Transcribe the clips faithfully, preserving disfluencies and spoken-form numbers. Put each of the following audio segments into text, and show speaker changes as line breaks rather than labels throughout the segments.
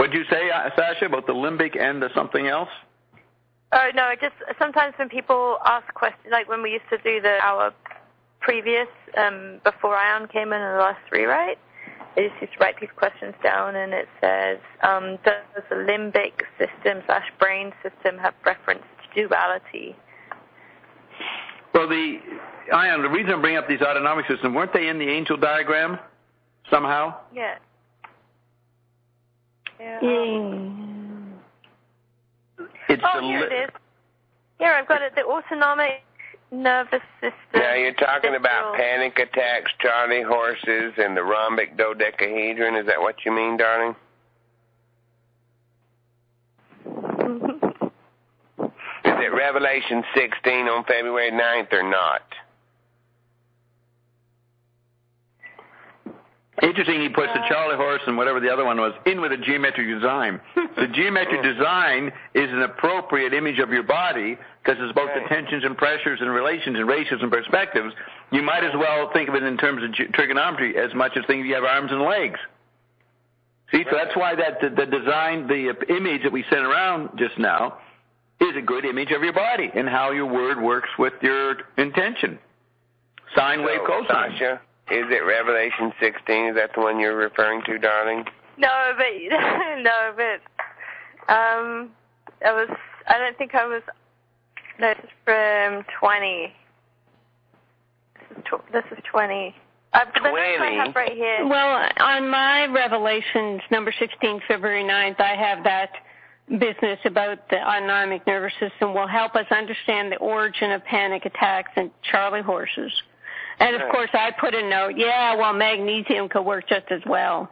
What did you say, uh, Sasha, about the limbic and the something else?
Oh, no, just sometimes when people ask questions, like when we used to do the our previous, um, before Ion came in and the last rewrite, I just used to write these questions down, and it says, um, does the limbic system slash brain system have reference to duality?
Well, the Ion, the reason I bring up these autonomic systems, weren't they in the angel diagram somehow?
Yeah. Yeah.
Mm.
It's
oh, here li- it is. Here, I've got it. The autonomic nervous system.
Now, you're talking
visceral.
about panic attacks, Charlie horses, and the rhombic dodecahedron. Is that what you mean, darling? Is it Revelation sixteen on February ninth or not?
Interesting, he puts the Charlie horse and whatever the other one was in with a geometric design. The geometric design is an appropriate image of your body because it's both the tensions and pressures and relations and ratios and perspectives. You might as well think of it in terms of ge- trigonometry as much as think you have arms and legs. See, so that's why that the, the design, the image that we sent around just now is a good image of your body and how your word works with your intention. Sine, wave, cosine.
Sasha, is it Revelation sixteen? Is that the one you're referring to, darling?
No, but no, but um, I was. I don't think I was. No, this is from twenty. This is, tw- this is twenty. Uh, the notes I have right here.
Well, on my Revelations number sixteen, February ninth, I have that business about the autonomic nervous system will help us understand the origin of panic attacks and Charlie horses. And, of course, I put a note, yeah, well, magnesium could work just as well.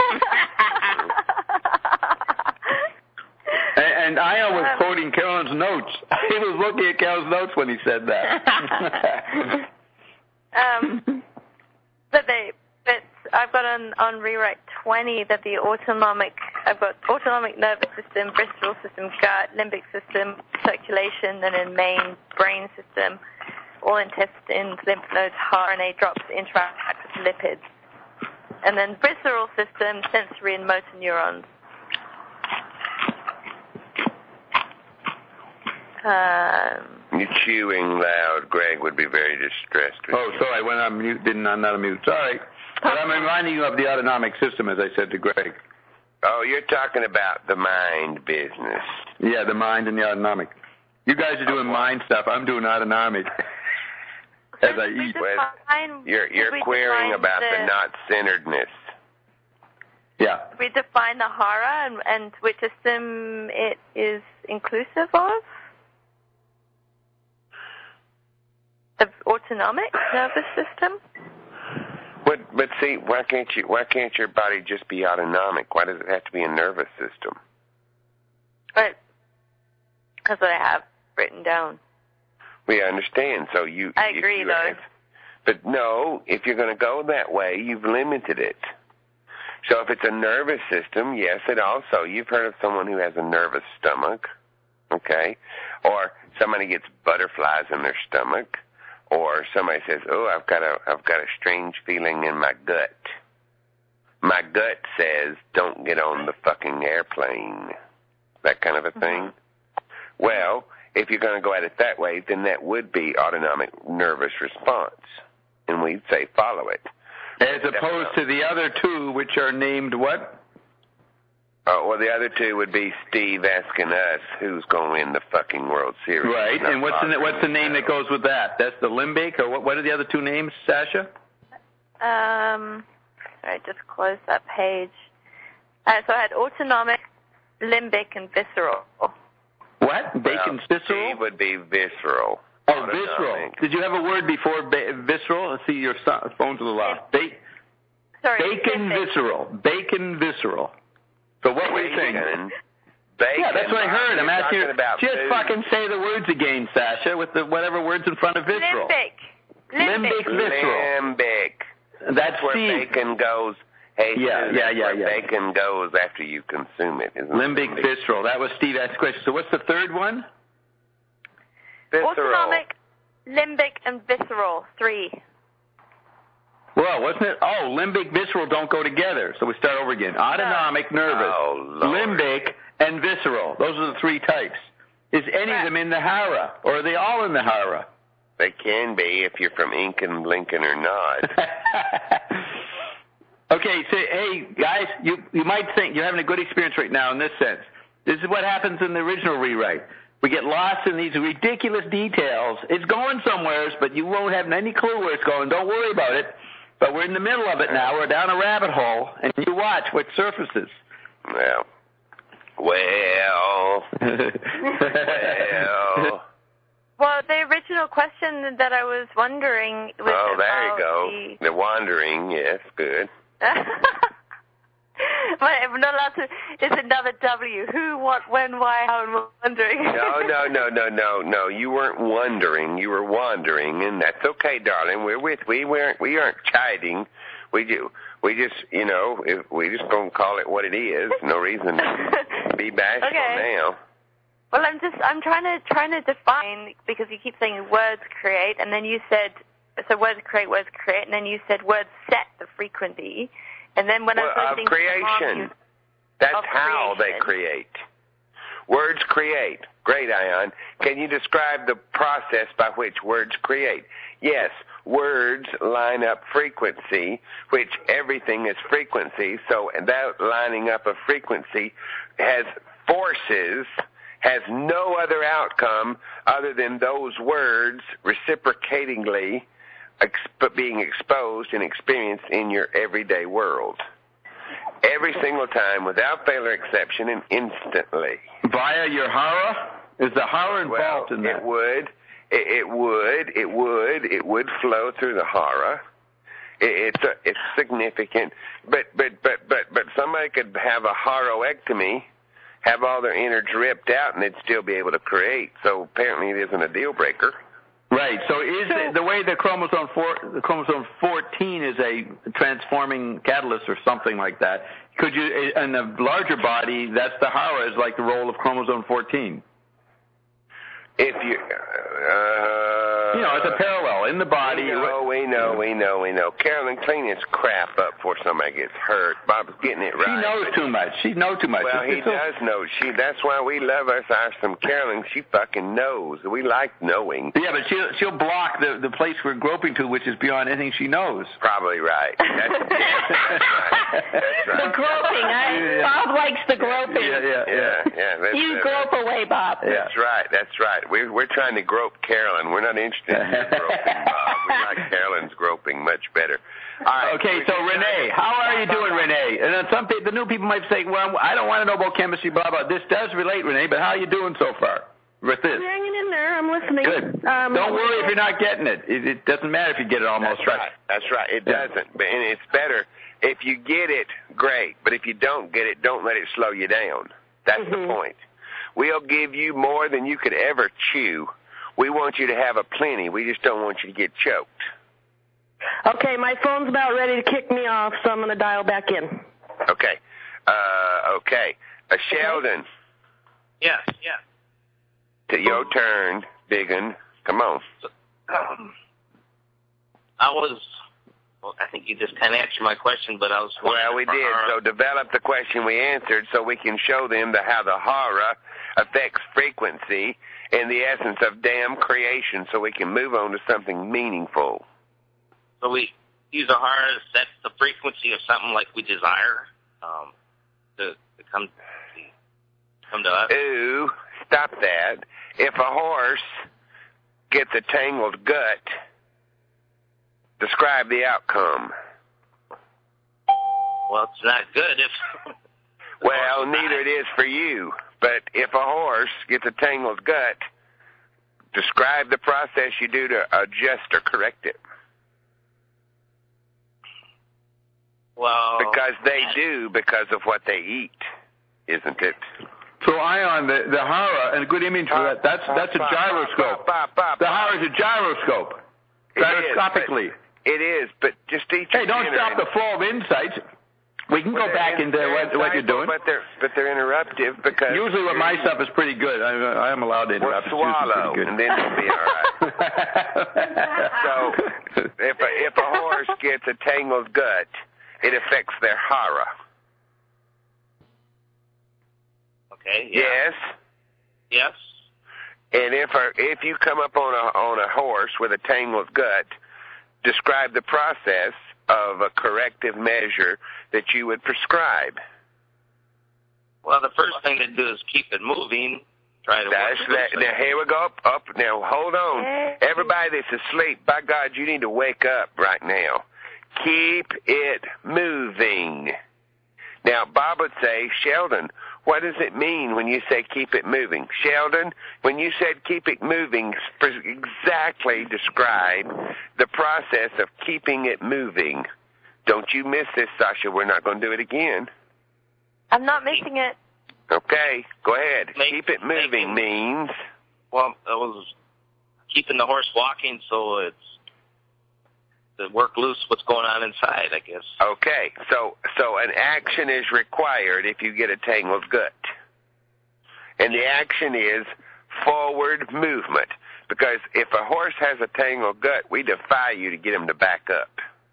and, and I was um, quoting Carolyn's notes. He was looking at Carolyn's notes when he said that.
um, but, they, but I've got on, on rewrite twenty that the autonomic, I've got autonomic nervous system, visceral system, gut, limbic system, circulation, and then main brain system. All intestines, lymph nodes, R N A drops interact with lipids. And then visceral system, sensory and motor neurons. Um,
You're chewing loud. Greg would be very distressed with
Oh,
you.
sorry, I went on mute, didn't I not mute. Sorry. But I'm reminding you of the autonomic system, as I said to Greg.
Oh, you're talking about the mind business.
Yeah, the mind and the autonomic. You guys are doing
okay.
mind stuff. I'm doing autonomic. As I eat.
Define,
you're you're querying about the, the not-centeredness.
Yeah.
We define the hara and, and which system it is inclusive of? The autonomic nervous system?
But but see, why can't you? Why can't your body just be autonomic? Why does it have to be a nervous system?
But that's what I have written down.
We understand. So you.
I agree,
you
though.
Have, but no, if you're going to go that way, you've limited it. So if it's a nervous system, yes, it also. You've heard of someone who has a nervous stomach, okay? Or somebody gets butterflies in their stomach, or somebody says, "Oh, I've got a, I've got a strange feeling in my gut. My gut says, don't get on the fucking airplane." That kind of a thing. Mm-hmm. Well. If you're going to go at it that way, then that would be autonomic nervous response. And we'd say follow it.
As opposed to the other two, which are named what?
Oh, well, the other two would be Steve asking us who's going to win the fucking World Series.
Right, and what's the, what's the name that goes with that? That's the limbic, or what, what are the other two names, Sasha?
Um, sorry, just close that page. Uh, so I had autonomic, limbic, and visceral.
What? Bacon
well,
visceral?
Steve would be visceral.
Oh, autonomic. Visceral. Did you have a word before ba- visceral? Let's see, your so- phone's a little loud. Ba-
Sorry.
Bacon
limbic.
visceral. Bacon visceral. So what were you saying?
Bacon.
Yeah, that's what I heard. I'm asking you.
About
just
food.
fucking say the words again, Sasha, with the whatever words in front of visceral.
Limbic. Limbic.
Limbic visceral.
Limbic.
That's
where
Steve.
bacon goes. Hey,
yeah, yeah, yeah,
where
yeah.
bacon goes after you consume it. Isn't
Limbic
it?
visceral. That was Steve asked the question. So what's the third one?
Visceral.
Autonomic, limbic, and visceral. Three.
Well, wasn't it? Oh, limbic, visceral don't go together. So we start over again. Autonomic, nervous,
oh,
limbic, and visceral. Those are the three types. Is any
right.
of them in the hara, or are they all in the hara?
They can be if you're from Incan, Lincoln, or not.
Okay, so, hey, guys, you, you might think you're having a good experience right now in this sense. This is what happens in the original rewrite. We get lost in these ridiculous details. It's going somewheres, but you won't have any clue where it's going. Don't worry about it. But we're in the middle of it now. We're down a rabbit hole, and you watch what surfaces.
Well, well, well.
Well, the original question that I was wondering was
Oh, there you
about
go.
the...
The wandering, yes, good.
But I'm not allowed to. It's another W. Who, what, when, why, how, and wondering.
No, no, no, no, no, no. You weren't wondering. You were wandering, and that's okay, darling. We're with. We weren't. We aren't chiding. We do. We just, you know, if we just gonna call it what it is. No reason to be bashful
Okay.
now.
Well, I'm just. I'm trying to trying to define, because you keep saying words create, and then you said so. Words create. Words create, and then you said words set the frequency. And then when
well,
I was
of
listening
creation.
to you,
That's
of
how
creation.
they create. Words create. Great, Ion. Can you describe the process by which words create? Yes, words line up frequency, which everything is frequency. So that lining up of frequency has forces, has no other outcome other than those words reciprocatingly Exp- being exposed and experienced in your everyday world. Every single time, without fail or exception, and instantly.
Via your hara? Is the hara involved
well,
in that?
it would. It, it would. It would. It would flow through the hara. It, it's a, it's significant. But but but but but somebody could have a haroectomy, have all their innards ripped out, and they'd still be able to create. So apparently, it isn't a deal breaker.
Right. So is it, the way the chromosome four, the chromosome fourteen is a transforming catalyst or something like that? Could you, in the larger body, that's the hara is like the role of chromosome fourteen.
If you, uh,
you know, it's a parallel in the body.
We know, we know, we know, we know. Carolyn, clean this crap up before somebody gets hurt. Bob's getting it right.
She knows too much. She knows too much.
Well,
it's,
he
it's
does
so...
know. She. That's why we love us. Our some Carolyn. She fucking knows. We like knowing.
Yeah, but she'll she'll block the the place we're groping to, which is beyond anything she knows.
Probably right. That's, that's right. That's right.
The groping. I, Bob likes the groping.
Yeah, yeah,
Yeah,
yeah.
yeah. That's,
You
that's,
grope away, Bob.
Yeah.
That's right. That's right. We're we're trying to grope Carolyn. We're not interested in your groping, Bob. We like Carolyn's groping much better. All right.
Okay, so Renee, how are you doing, Renee? And then some people, the new people might say, well, I don't want to know about chemistry, blah, blah. This does relate, Renee, but how are you doing so far with this?
I'm hanging in there. I'm listening.
Good.
Um,
Don't worry if you're not getting it. It, it doesn't matter if you get it almost
That's right. That's right. It
Yeah.
doesn't. But and it's better if you get it, great. But if you don't get it, don't let it slow you down. That's
Mm-hmm.
the point. We'll give you more than you could ever chew. We want you to have a plenty. We just don't want you to get choked.
Okay, my phone's about ready to kick me off, so I'm going to dial back in.
Okay. Uh, okay. Uh, Sheldon.
Yes, yes.
To your turn, Biggin. Come on.
Um, I was, well, I think you just kind of answered my question, but I was
Well, we did. So develop the question we answered so we can show them the, how the hara affects frequency and the essence of damn creation so we can move on to something meaningful.
So we use a hara to set the frequency of something like we desire um, to, to come to, come to us.
Ooh, stop that. If a horse gets a tangled gut, describe the outcome.
Well, it's not good if...
Well, neither it is for you. But if a horse gets a tangled gut, describe the process you do to adjust or correct it.
Well...
Because they do because of what they eat, isn't it?
So, Ion, the, the hara, and a good image for that, that's, that's a gyroscope. The hara is a gyroscope, gyroscopically.
It is, but just each
Hey, don't stop the flow of insights. We can
well,
go back into what, what you're doing.
But they're, but they're interruptive because...
Usually with my stuff is pretty good. I, I am allowed to interrupt.
Well, swallow,
good.
and then it'll be all right. So if a, if a horse gets a tangled gut, it affects their hara.
Okay, yeah.
Yes?
Yes.
And if a, if you come up on a on a horse with a tangled gut, describe the process of a corrective measure that you would prescribe.
Well, the first thing to do is keep it moving. Try to
That's
work
that. Now, here we go. Up, up. Now, hold on. Everybody that's asleep, by God, you need to wake up right now. Keep it moving. Now, Bob would say, Sheldon, what does it mean when you say keep it moving? Sheldon, when you said keep it moving, exactly describe the process of keeping it moving. Don't you miss this, Sasha. We're not going to do it again.
I'm not missing it.
Okay, go ahead.
Make,
keep it moving
making,
means...
Well, it was keeping the horse walking so it's to work loose what's going on inside, I guess.
Okay, so so an action is required if you get a tangled gut. And the action is forward movement. Because if a horse has a tangled gut, we defy you to get him to back up.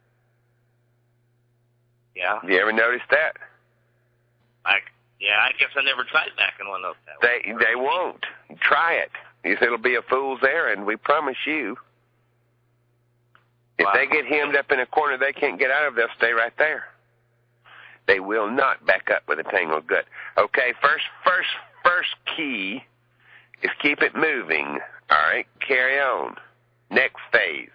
Yeah.
You ever notice that?
I, yeah, I guess I never tried backing one up that
They
way.
they won't. Try it. It'll be a fool's errand, we promise you. If
Wow.
they get hemmed up in a corner they can't get out of, they'll stay right there. They will not back up with a tangled gut. Okay, first first first key is keep it moving. All right, carry on. Next phase.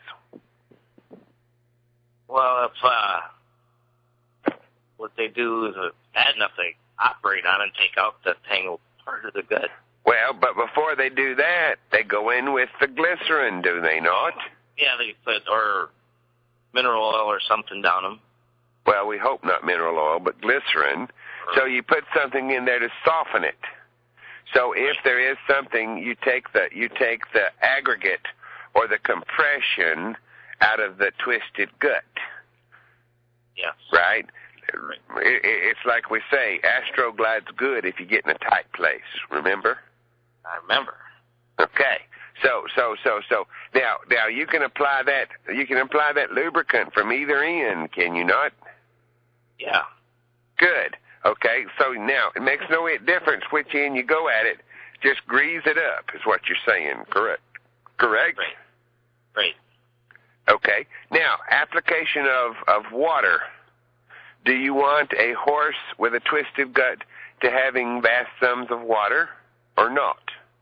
Well, if uh, what they do is uh, bad enough, they operate on and take out the tangled part of the gut.
Well, but before they do that, they go in with the glycerin, do they not?
Yeah, they put or mineral oil or something down them.
Well, we hope not mineral oil, but glycerin. So you put something in there to soften it. So if there is something, you take the you take the aggregate or the compression out of the twisted gut.
Yes.
Right? It, it's like we say, Astroglide's good if you get in a tight place. Remember?
I remember.
Okay. So, so, so, so, now, now you can apply that, you can apply that lubricant from either end, can you not?
Yeah.
Good. Okay, so now, it makes no difference which end you go at it, just grease it up, is what you're saying, correct? Correct?
Right. Right.
Okay. Now, application of, of water. Do you want a horse with a twisted gut to having vast sums of water or not?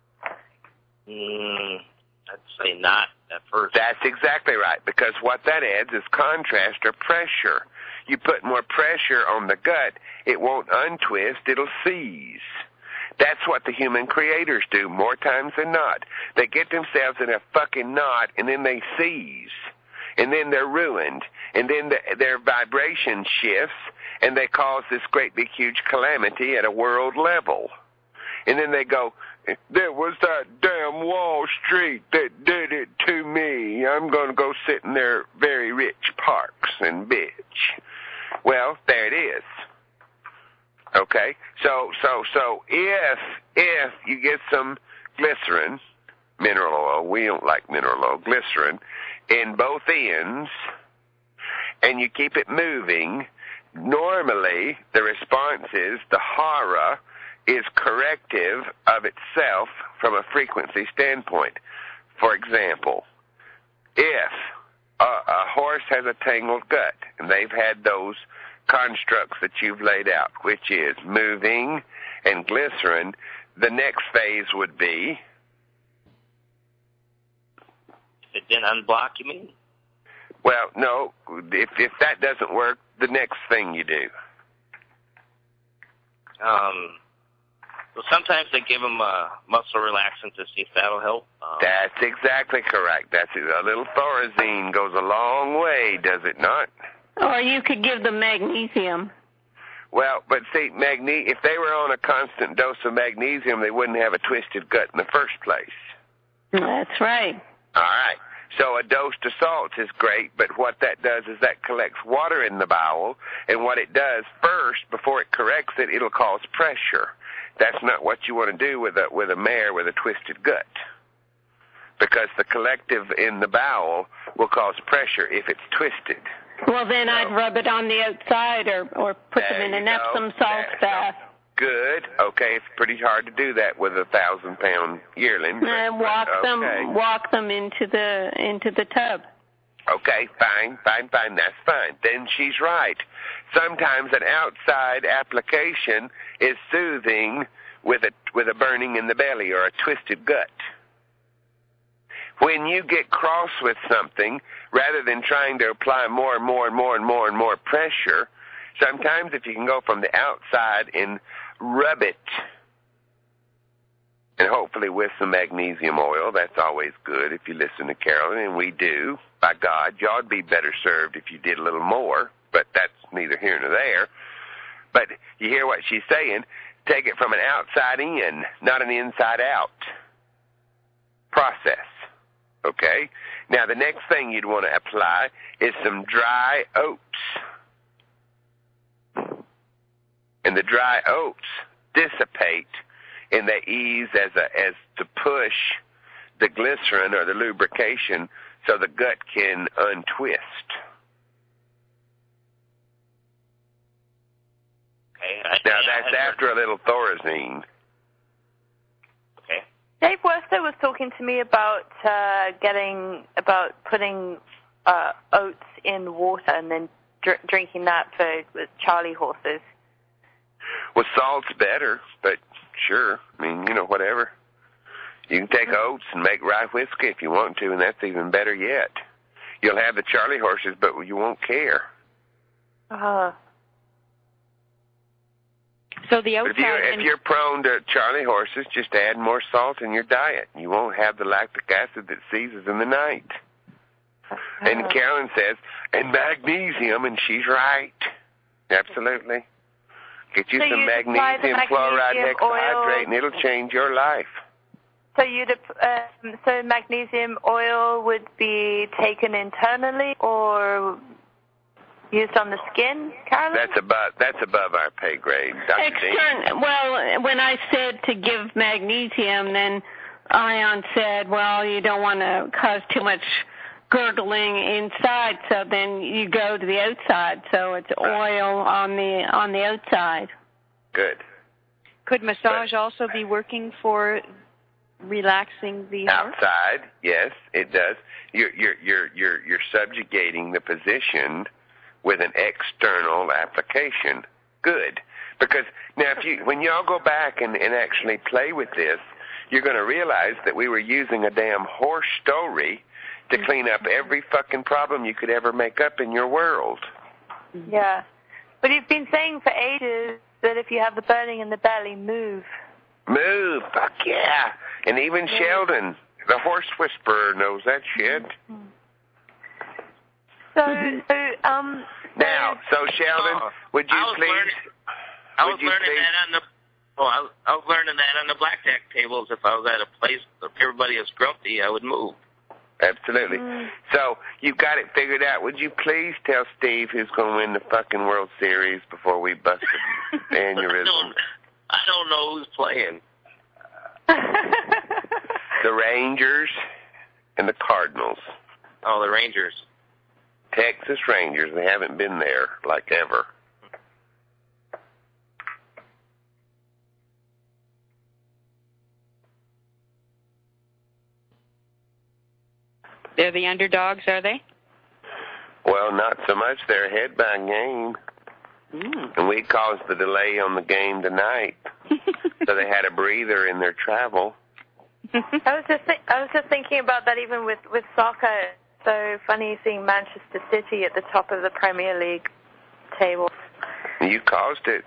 Mm, I'd say not at first.
That's exactly right, because what that adds is contrast or pressure. You put more pressure on the gut, it won't untwist, it'll seize. That's what the human creators do more times than not. They get themselves in a fucking knot, and then they seize. And then they're ruined. And then the, their vibration shifts, and they cause this great big huge calamity at a world level. And then they go, there was that damn Wall Street that did it to me. I'm going to go sit in their very rich parks and bitch. Well, there it is. Okay? So, so, so if, if you get some glycerin, mineral oil, we don't like mineral oil, glycerin, in both ends, and you keep it moving, normally the response is the hara is corrective of itself from a frequency standpoint. For example, if a, a horse has a tangled gut, and they've had those constructs that you've laid out, which is moving and glycerin, the next phase would be...
If it didn't unblock, you mean?
Well, no, if if that doesn't work, the next thing you do.
Um... Well, sometimes they give them a muscle relaxant to see if that'll help. Um,
That's exactly correct. That's it. A little Thorazine goes a long way, does it not?
Or you could give them magnesium.
Well, but see, magne- if they were on a constant dose of magnesium, they wouldn't have a twisted gut in the first place.
That's right.
All right. So a dose of salts is great, but what that does is that collects water in the bowel, and what it does first, before it corrects it, it'll cause pressure. That's not what you want to do with a with a mare with a twisted gut, because the collective in the bowel will cause pressure if it's twisted.
Well, then
so,
I'd rub it on the outside or, or put them in an Epsom salt bath.
Good. Okay, it's pretty hard to do that with a thousand pound yearling. But,
and walk
but, okay.
them, walk them into the into the tub.
Okay, fine, fine, fine. That's fine. Then she's right. Sometimes an outside application is soothing with a with a burning in the belly or a twisted gut. When you get cross with something, rather than trying to apply more and more and more and more and more pressure, sometimes if you can go from the outside and rub it, and hopefully with some magnesium oil, that's always good if you listen to Carolyn, and we do. By God, y'all'd be better served if you did a little more, but that's neither here nor there. But you hear what she's saying, take it from an outside in, not an inside out process. Okay? Now, the next thing you'd want to apply is some dry oats. And the dry oats dissipate, and they ease as a, as to push the glycerin or the lubrication so the gut can untwist.
Okay. I,
Now,
yeah,
that's after a little Thorazine.
Okay.
Dave Worcester was talking to me about uh, getting, about putting uh, oats in water and then dr- drinking that for with Charlie horses.
Well, salt's better, but sure. I mean, you know, whatever. You can take oats and make rye whiskey if you want to, and that's even better yet. You'll have the Charlie horses, but you won't care.
Uh-huh.
So the
But if, you, if you're prone to Charlie horses, just add more salt in your diet. You won't have the lactic acid that seizes in the night. Uh-huh. And Carolyn says, and magnesium, and she's right. Absolutely. Get you
so
some
you
magnesium chloride hexahydrate, and it'll change your life.
So you'd, um, so magnesium oil would be taken internally or used on the skin, Carolyn?
That's above that's above our pay grade, Doctor
Extern- well, when I said to give magnesium, then Ion said, well, you don't want to cause too much gurgling inside, so then you go to the outside. So it's oil on the on the outside.
Good.
Could massage but, also be working for relaxing the
outside? Heart? Yes, it does. You're you're you're you're you're subjugating the position with an external application. Good. Because now if you when y'all go back and, and actually play with this, you're gonna realize that we were using a damn horse story to clean up every fucking problem you could ever make up in your world.
Yeah. But you've been saying for ages that if you have the burning in the belly, move.
Move, fuck yeah. And even yeah. Sheldon, the horse whisperer, knows that shit.
So, so um...
Now, so Sheldon,
oh,
would you
I was
please...
Learning, I was
you
learning
please,
that on the... Oh, I was, I was learning that on the blackjack tables. If I was at a place where everybody is grumpy, I would move.
Absolutely. Mm. So, you've got it figured out. Would you please tell Steve who's going to win the fucking World Series before we bust the aneurysm?
I, don't, I don't know who's playing.
The Rangers and the Cardinals.
Oh, the Rangers.
Texas Rangers. They haven't been there, like, ever.
They're the underdogs, are they?
Well, not so much. They're ahead by a game. Mm. And we caused the delay on the game tonight. So they had a breather in their travel.
I was just th- I was just thinking about that even with, with soccer. So funny seeing Manchester City at the top of the Premier League table.
You caused it.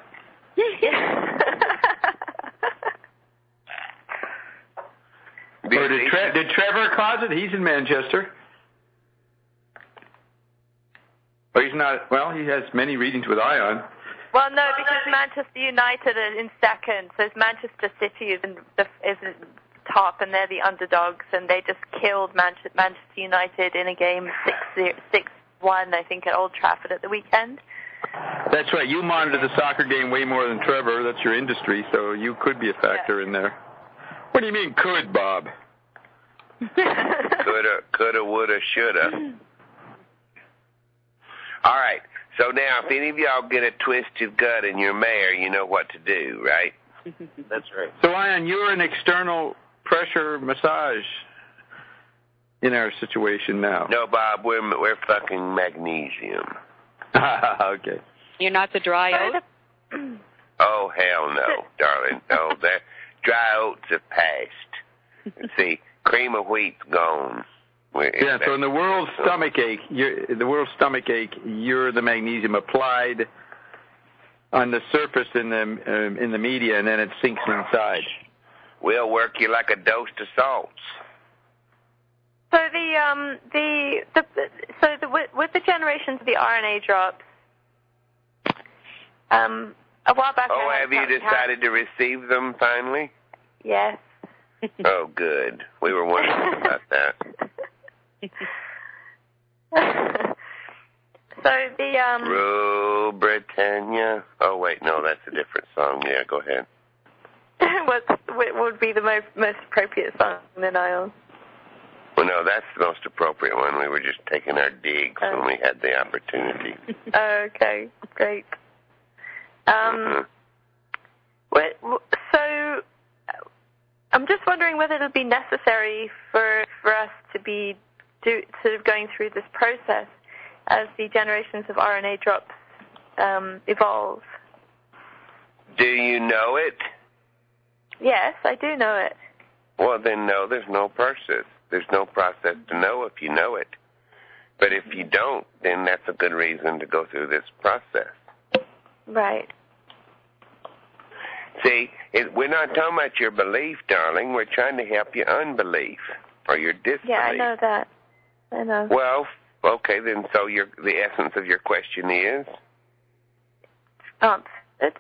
Or did, Tre- did Trevor cause it? He's in Manchester. Or he's not. Well, he has many readings with Ion.
Well, no, because Manchester United are in second, so Manchester City is in the is top, and they're the underdogs, and they just killed Manchester, Manchester United in a game six one, I think, at Old Trafford at the weekend.
That's right. You monitor the soccer game way more than Trevor. That's your industry, so you could be a factor yeah. in there. What do you mean could, Bob?
Coulda, coulda, woulda, shoulda. All right. So now, if any of y'all get a twisted gut in your mare, you know what to do, right?
That's right.
So, Ian, you're an external pressure massage in our situation now.
No, Bob, we're we're fucking magnesium.
Okay.
You're not the dry oat?
Oh, hell no, darling. No, that dry oats have passed. See, cream of wheat's gone. We're,
yeah, so in the world's stomach ache, you're, the world's stomach ache, you're the magnesium applied on the surface in the um, in the media, and then it sinks inside.
We'll work you like a dose of salts.
So the um the the so the with, with the generations of the R N A drops, um a while back.
Oh, have you decided to receive them finally?
Yes.
Oh, good. We were wondering about that.
So the um.
Rule Britannia. Oh wait, no, that's a different song. Yeah, go ahead.
what what would be the most most appropriate song then, Niall?
Well, no, that's the most appropriate one. We were just taking our digs oh. when we had the opportunity.
Okay, great. Um,
mm-hmm.
what, so I'm just wondering whether it'll be necessary for for us to be do, sort of going through this process as the generations of R N A drops um, evolve.
Do you know it?
Yes, I do know it.
Well, then no, there's no process. There's no process to know if you know it. But if you don't, then that's a good reason to go through this process.
Right.
See, it, we're not talking about your belief, darling. We're trying to help your unbelief or your disbelief.
Yeah, I know that. I know.
Well, okay, then so your the essence of your question is?
Answered.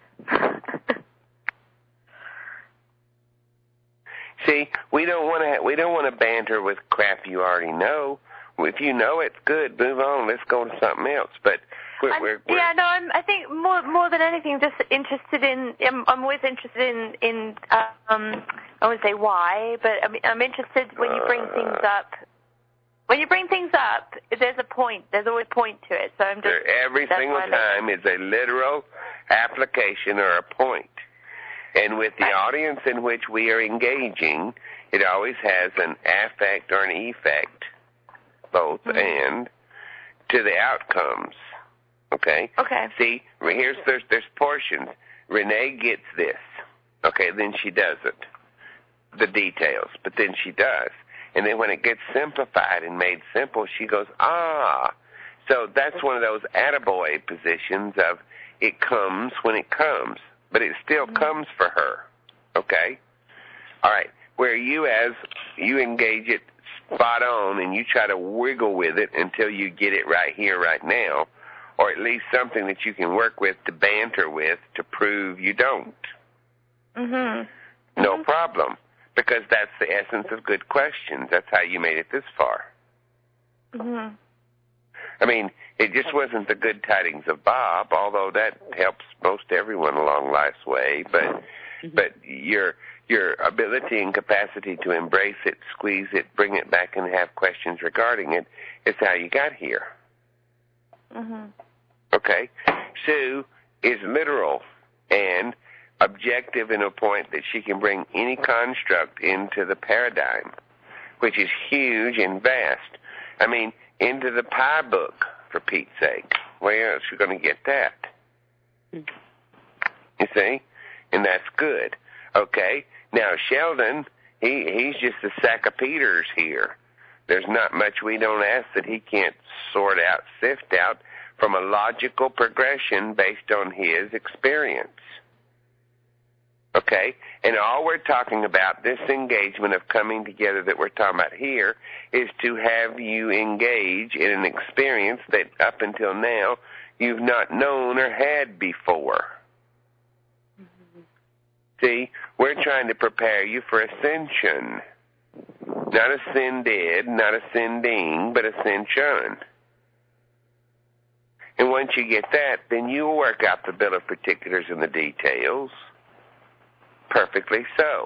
See, we don't want to we don't want to banter with crap you already know. If you know it, good. Move on. Let's go to something else. But we're, we're, we're
yeah, no, I'm, I think more more than anything, just interested in. I'm, I'm always interested in in. Um, I won't say why, but I'm, I'm interested when you bring things up. When you bring things up, there's a point. There's always a point to it. So I'm just
there, every single time is a literal application or a point. And with the audience in which we are engaging, it always has an affect or an effect, both, mm-hmm. and to the outcomes. Okay?
Okay.
See, here's there's, there's portions. Renee gets this. Okay, then she doesn't. The details, but then she does. And then when it gets simplified and made simple, she goes, ah. So that's one of those attaboy positions of it comes when it comes. But it still mm-hmm. comes for her, okay? All right, where you as, you engage it spot on and you try to wiggle with it until you get it right here, right now, or at least something that you can work with to banter with to prove you don't.
Mm-hmm.
No
mm-hmm.
problem, because that's the essence of good questions. That's how you made it this far.
Mm-hmm.
I mean, it just wasn't the good tidings of Bob, although that helps most everyone along life's way. But mm-hmm. but your your ability and capacity to embrace it, squeeze it, bring it back, and have questions regarding it is how you got here.
Mm-hmm.
Okay? Sue is literal and objective in a point that she can bring any construct into the paradigm, which is huge and vast. I mean, into the pie book, for Pete's sake. Where else are you going to get that? You see? And that's good. Okay? Now, Sheldon, he, he's just a sack of Peters here. There's not much we don't ask that he can't sort out, sift out from a logical progression based on his experience. Okay? And all we're talking about, this engagement of coming together that we're talking about here, is to have you engage in an experience that up until now you've not known or had before. Mm-hmm. See, we're trying to prepare you for ascension. Not ascended, not ascending, but ascension. And once you get that, then you'll work out the bill of particulars and the details. Perfectly so.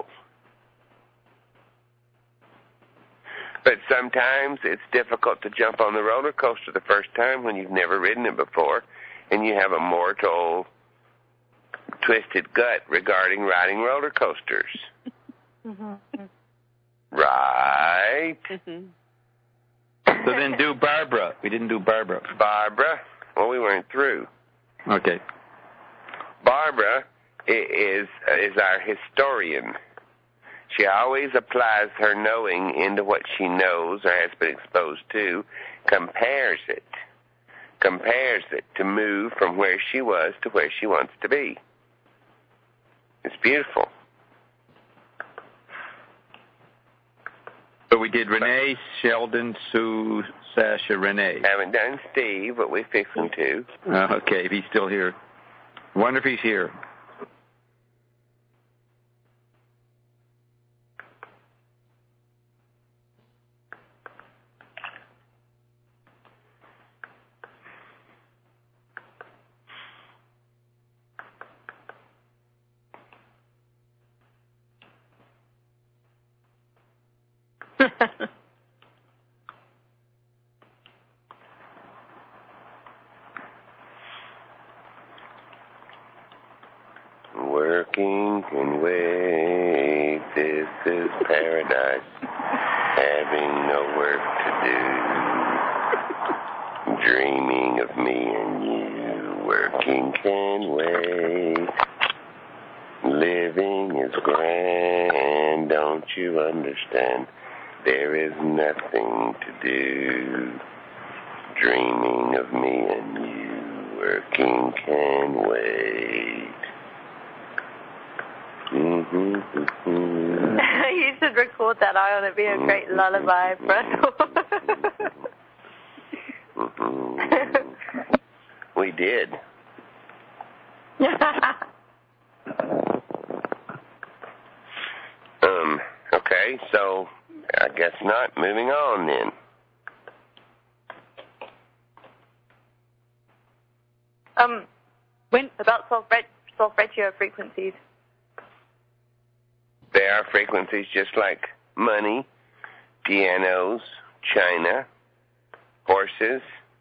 But sometimes it's difficult to jump on the roller coaster the first time when you've never ridden it before, and you have a mortal, twisted gut regarding riding roller coasters.
Mm-hmm.
Right?
Mm-hmm.
So then do Barbara. We didn't do Barbara.
Barbara? Well, we weren't through.
Okay.
Barbara is is our historian. She always applies her knowing into what she knows or has been exposed to, compares it, compares it to move from where she was to where she wants to be. It's beautiful.
So we did Renee, Sheldon, Sue, Sasha, Renee.
Haven't done Steve, but we fix him too.
Uh, okay, if he's still here. Wonder if he's here.
Working can wait, this is paradise, having no work to do, dreaming of me and you, working can wait, living is grand, don't you understand, there is nothing to do, dreaming of me and you, working can wait. Mm-hmm, mm-hmm.
You should record that. I want to be a great lullaby for us.
Mm-hmm. We did. um. Okay, so I guess not. Moving on then.
Um, when about solfeg- solfeggio frequencies.
They are frequencies just like money, pianos, china, horses,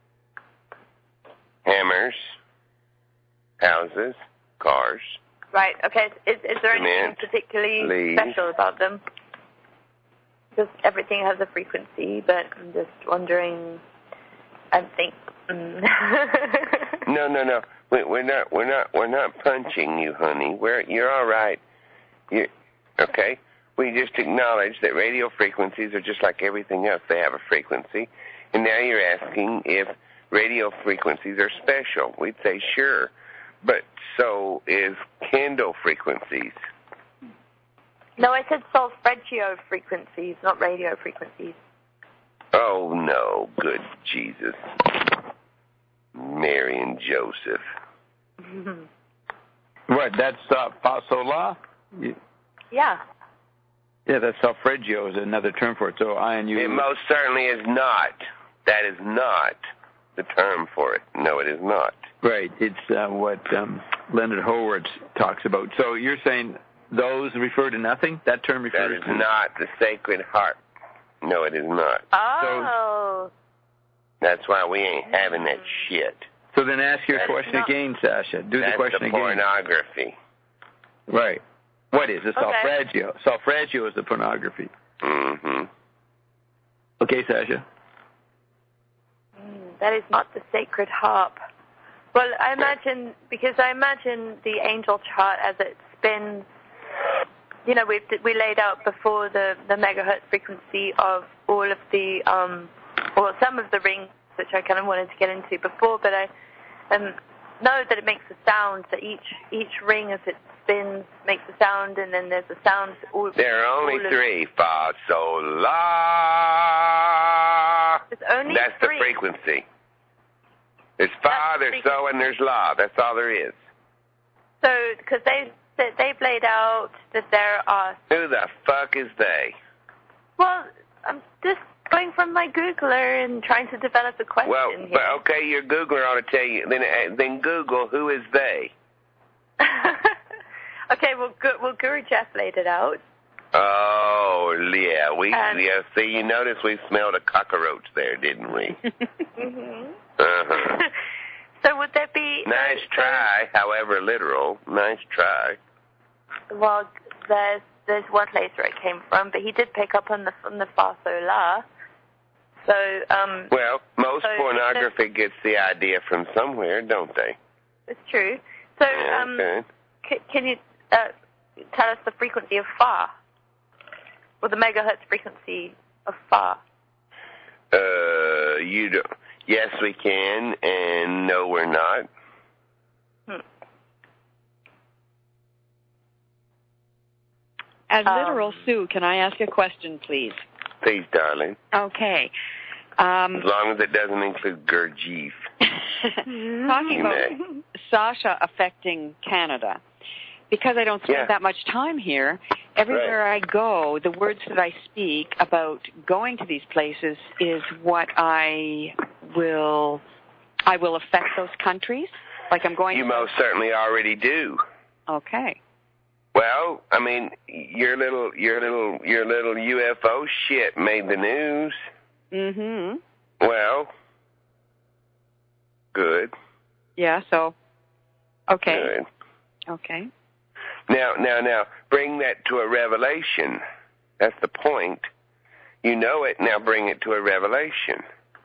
hammers, houses, cars.
Right, okay. Is, is there
Cement,
anything particularly
leaves.
special about them? Just everything has a frequency, but I'm just wondering, I think... Mm.
No, no, no. We, we're not. We're not. We're not punching you, honey. We're. You're all right. You. Okay. We just acknowledge that radio frequencies are just like everything else. They have a frequency, and now you're asking if radio frequencies are special. We'd say sure, but so is candle frequencies.
No, I said solfeggio frequencies, not radio frequencies.
Oh no, good Jesus. Mary and Joseph.
What, that's uh, fa sol la? You,
yeah.
Yeah, that's solfeggio is another term for it. So I and you...
It most certainly is not. That is not the term for it. No, it is not.
Right. It's uh, what um, Leonard Howard talks about. So you're saying those refer to nothing? That term refers
That is
to...
not the Sacred Heart. No, it is not.
Oh.
So,
that's why we ain't having that shit.
So then ask your
That's
question
not,
again, Sasha. Do
that's
the question
the
again.
pornography.
Right. What is it?
Okay.
Solfeggio. Solfeggio is the pornography.
Mm-hmm.
Okay, Sasha.
Mm, that is not the sacred harp. Well, I imagine, because I imagine the angel chart as it spins, you know, we we laid out before the, the megahertz frequency of all of the, um, or some of the rings, which I kind of wanted to get into before, but I um, know that it makes a sound, that each each ring as it spins makes a sound, and then there's a sound. All,
there are only
all
three. Fa, sol, la.
There's only
That's
three.
the frequency. There's fa,
That's
there's
the
so, and there's la. That's all there is.
So, because they that they've laid out that there are...
Who the fuck is they?
Well, I'm just going from my Googler and trying to develop a question
well,
here.
Well, okay, your Googler ought to tell you. Then, uh, then Google who is they.
Okay, well, Gu- well, Guru Jeff laid it out.
Oh, yeah. We,
Um,
yeah, see, you noticed we smelled a cockroach there, didn't we?
Mm-hmm.
Uh-huh.
So would there be...
Nice
so,
try, however literal. Nice try.
Well, there's there's one place where it came from, but he did pick up on the from the Fa Sol La. So, um...
Well, most
so
pornography gets the idea from somewhere, don't they?
It's true. So, um,
Okay.
c- can you uh, tell us the frequency of Fa? Or the megahertz frequency of Fa?
Uh, you don't... Yes, we can, and no, we're not.
Hmm.
As
Um,
literal Sue, can I ask a question, please?
Please, darling.
Okay. Um,
As long as it doesn't include Gurdjieff.
talking
You
about
may.
Sasha affecting Canada, because I don't spend
Yeah.
that much time here, everywhere I go, the words that I speak about going to these places is what I will, I will affect those countries. Like I'm going
You
to...
most certainly already do.
Okay.
Well, I mean, your little, your little, your little U F O shit made the news.
Mm-hmm.
Well, good.
Yeah, so, okay.
Good.
Okay.
Now, now, now, bring that to a revelation. That's the point. You know it, now bring it to a revelation.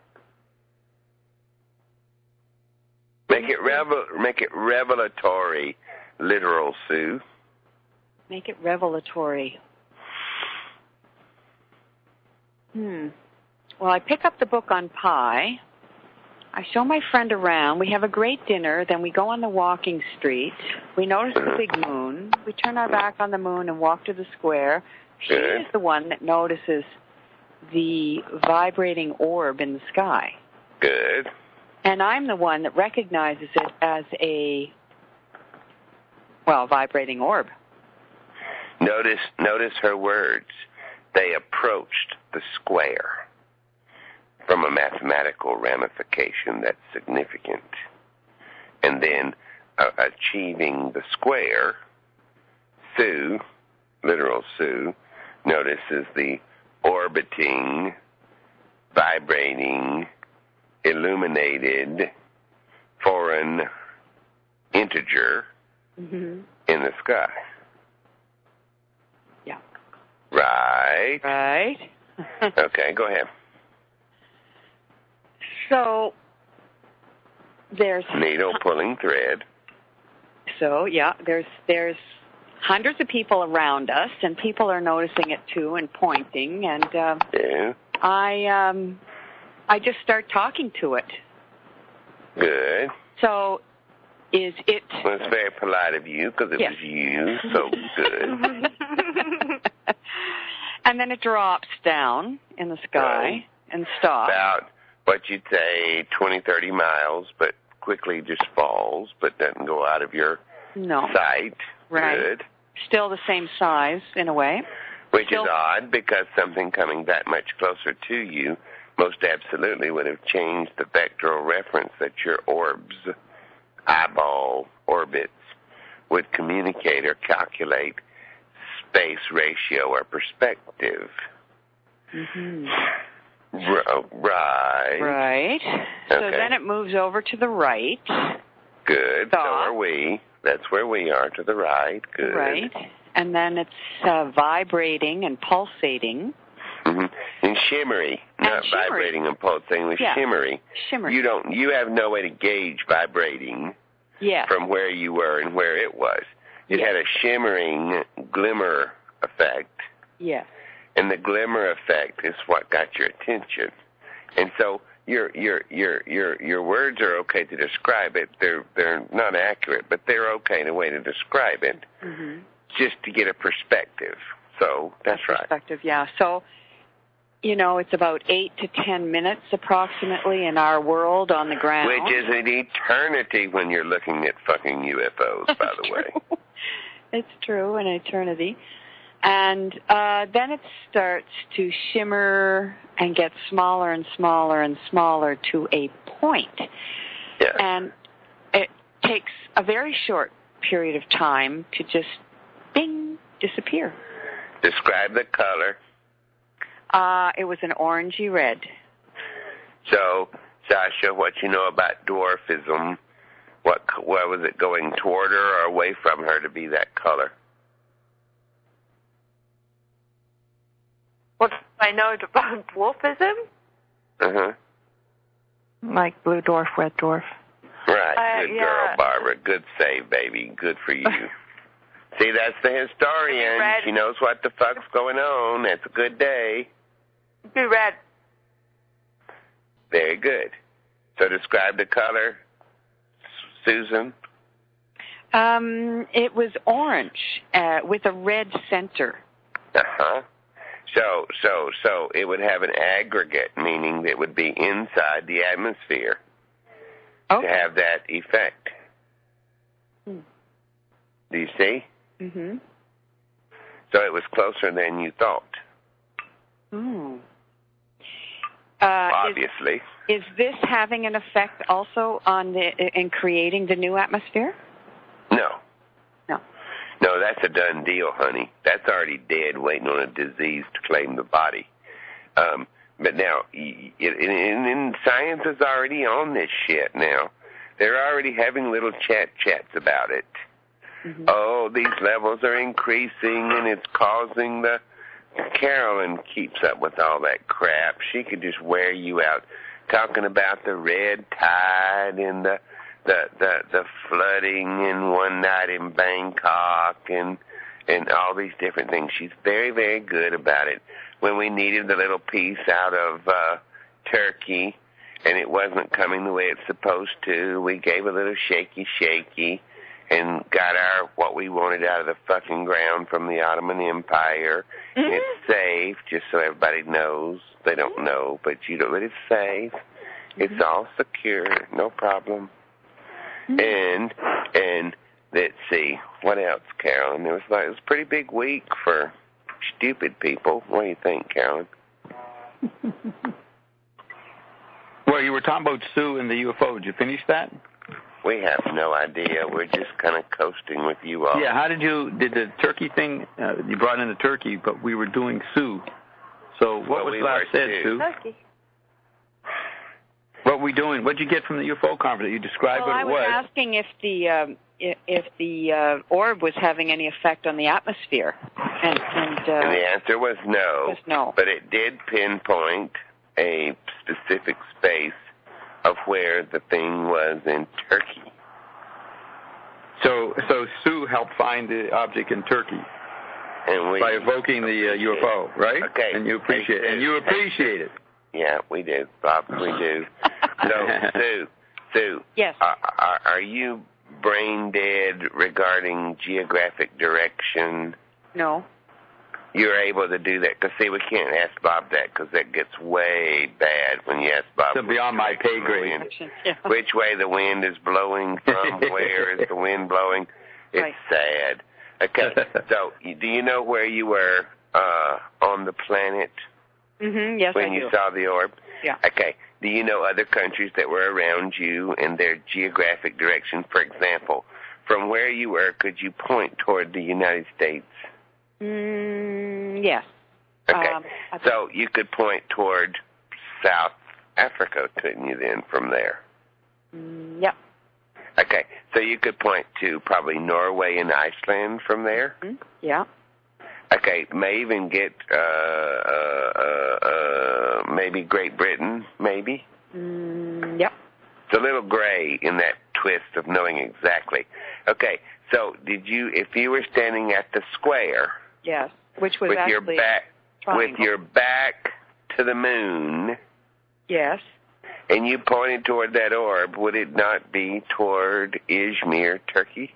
Make it revel, make it revelatory, literal, Sue.
Make it revelatory. Hmm. Well, I pick up the book on pi. I show my friend around. We have a great dinner. Then we go on the walking street. We notice the big moon. We turn our back on the moon and walk to the square. She
Good.
is the one that notices the vibrating orb in the sky.
Good.
And I'm the one that recognizes it as a, well, vibrating orb.
Notice, notice her words. They approached the square. From a mathematical ramification that's significant. And then uh, achieving the square, Sue, literal Sue, notices the orbiting, vibrating, illuminated foreign integer
Mm-hmm.
in the sky.
Yeah.
Right.
Right.
Okay, go ahead.
So there's
Needle pulling thread.
so yeah, there's there's hundreds of people around us, and people are noticing it too and pointing, and uh,
Yeah.
I um I just start talking to it.
Good.
So is it?
Well, it's very polite of you because it
Yes.
was you, so good.
And then it drops down in the sky
Right.
and stops.
About what you'd say twenty, thirty miles, but quickly just falls, but doesn't go out of your
No.
sight.
Right.
Good.
Still the same size in a way.
Which
Still-
is odd because something coming that much closer to you most absolutely would have changed the vectoral reference that your orbs, eyeball orbits, would communicate or calculate space ratio or perspective.
Mm-hmm.
R- right.
Right. So
Okay.
then it moves over to the right.
Good. So
Stop.
are we. That's where we are, to the right. Good.
Right. And then it's uh, vibrating and pulsating.
Mm-hmm. And shimmery,
And
not
shimmery.
vibrating and pulsating, with
Yeah.
shimmery.
Shimmery.
You don't. You have no way to gauge vibrating
Yes.
from where you were and where it was. It
Yes.
had a shimmering glimmer effect,
Yes.
and the glimmer effect is what got your attention. And so your your your your your words are okay to describe it. They're they're not accurate, but they're okay in a way to describe it,
Mm-hmm.
just to get a perspective. So that's right.
Perspective, yeah. So, you know, it's about eight to ten minutes approximately in our world on the ground.
Which is an eternity when you're looking at fucking U F Os, by the way.
it's true, an eternity. And uh, then it starts to shimmer and get smaller and smaller and smaller to a point.
Yeah.
And it takes a very short period of time to just, bing, disappear.
Describe the color.
Uh, it was an orangey red.
So, Sasha, what you know about dwarfism, what, what was it, going toward her or away from her to be that color?
What do I know about dwarfism?
Uh-huh.
Like blue dwarf, red dwarf.
Right.
Uh,
Good
yeah.
girl, Barbara. Good save, baby. Good for you. See, that's the historian.
Red.
She knows what the fuck's going on. That's a good day.
Be red.
Very good. So describe the color, Susan.
Um, it was orange uh, with a red center.
Uh-huh. So, so, so it would have an aggregate, meaning that it would be inside the atmosphere
Okay.
to have that effect.
Hmm.
Do you see?
Mm-hmm.
So it was closer than you thought,
Hmm. Uh,
obviously.
Is, is this having an effect also on the in creating the new atmosphere?
No.
No.
No, that's a done deal, honey. That's already dead, waiting on a disease to claim the body. Um, but now, y- y- and, and science is already on this shit now. They're already having little chat chats about it.
Mm-hmm.
Oh, these levels are increasing, and it's causing the... Carolyn keeps up with all that crap. She could just wear you out talking about the red tide and the the the, the flooding in one night in Bangkok and and all these different things. She's very, very good about it. When we needed the little piece out of uh, Turkey and it wasn't coming the way it's supposed to, we gave a little shaky shaky and got our what we wanted out of the fucking ground from the Ottoman Empire.
Mm-hmm.
And it's safe, just so everybody knows. They don't know, but you know, but it's safe. Mm-hmm. It's all secure, no problem. Mm-hmm. And and let's see, what else, Carolyn? It was like it was a pretty big week for stupid people. What do you think, Carolyn?
Well, you were talking about Sue and the U F O. Did you finish that?
We have no idea. We're just kind of coasting with you all.
Yeah, how did you, did the turkey thing, uh, you brought in the turkey, but we were doing Sue. So what
well,
was
we
last said,
too.
Sue?
Turkey.
What were we doing? What did you get from the U F O conference? You described
well,
what
I
it
was,
was.
asking if the um, if, if the uh, orb was having any effect on the atmosphere, and and, uh,
and the answer was no.
Was no.
But it did pinpoint a specific space of where the thing was in Turkey.
So, so Sue helped find the object in Turkey
and we,
by evoking the uh, U F O, right?
Okay.
And you appreciate it. And you appreciate it.
Yeah, we do, Bob. We do. So, Sue, Sue.
Yes.
Are, are, are you brain dead regarding geographic direction?
No.
You're able to do that? Because, see, we can't ask Bob that because that gets way bad when you ask Bob.
So beyond my pay grade.
Yeah.
Which way the wind is blowing from, where is the wind blowing? It's
Right.
sad. Okay, so do you know where you were uh, on the planet
Mm-hmm. Yes,
when
I
you
do.
saw the orb?
Yeah.
Okay, do you know other countries that were around you and their geographic direction? For example, from where you were, could you point toward the United States?
Mm, yes.
Okay,
Um, I think-
so you could point toward South Africa, couldn't you, then, from there?
Mm, yep.
Okay, so you could point to probably Norway and Iceland from there?
Mm, yeah.
Okay, may even get uh, uh, uh, uh, maybe Great Britain, maybe?
Mm, yep.
It's a little gray in that twist of knowing exactly. Okay, so did you, if you were standing at the square...
Yes. Which was
with
actually
your back,
triangle.
with your back to the moon...
Yes.
And you pointed toward that orb, would it not be toward Izmir, Turkey?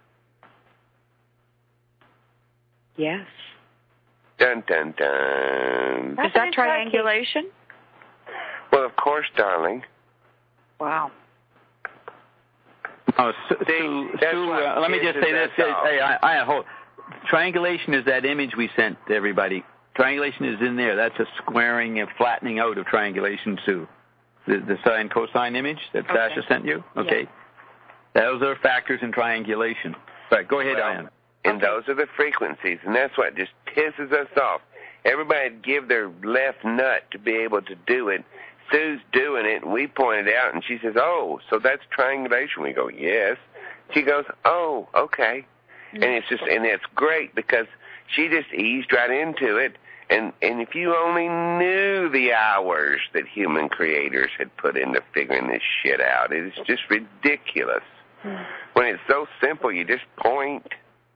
Yes.
Dun, dun, dun.
Is that triangulation?
Well, of course, darling.
Wow.
Oh, Sue, Sue, Sue uh, let me just say this. Hey, I, I hold. Triangulation is that image we sent to everybody. Triangulation is in there. That's a squaring and flattening out of triangulation, Sue. The, the sine cosine image that
okay.
Sasha sent you? Okay. Yeah. Those are factors in triangulation. Right, go ahead,
well,
Diane.
And
okay.
those are the frequencies, and that's what just pisses us off. Everybody would give their left nut to be able to do it. Sue's doing it, and we point it out, and she says, oh, so that's triangulation. We go, yes. She goes, oh, okay. Mm-hmm. And it's just, and it's great because she just eased right into it. And and if you only knew the hours that human creators had put into figuring this shit out, it is just ridiculous. Mm-hmm. When it's so simple, you just point.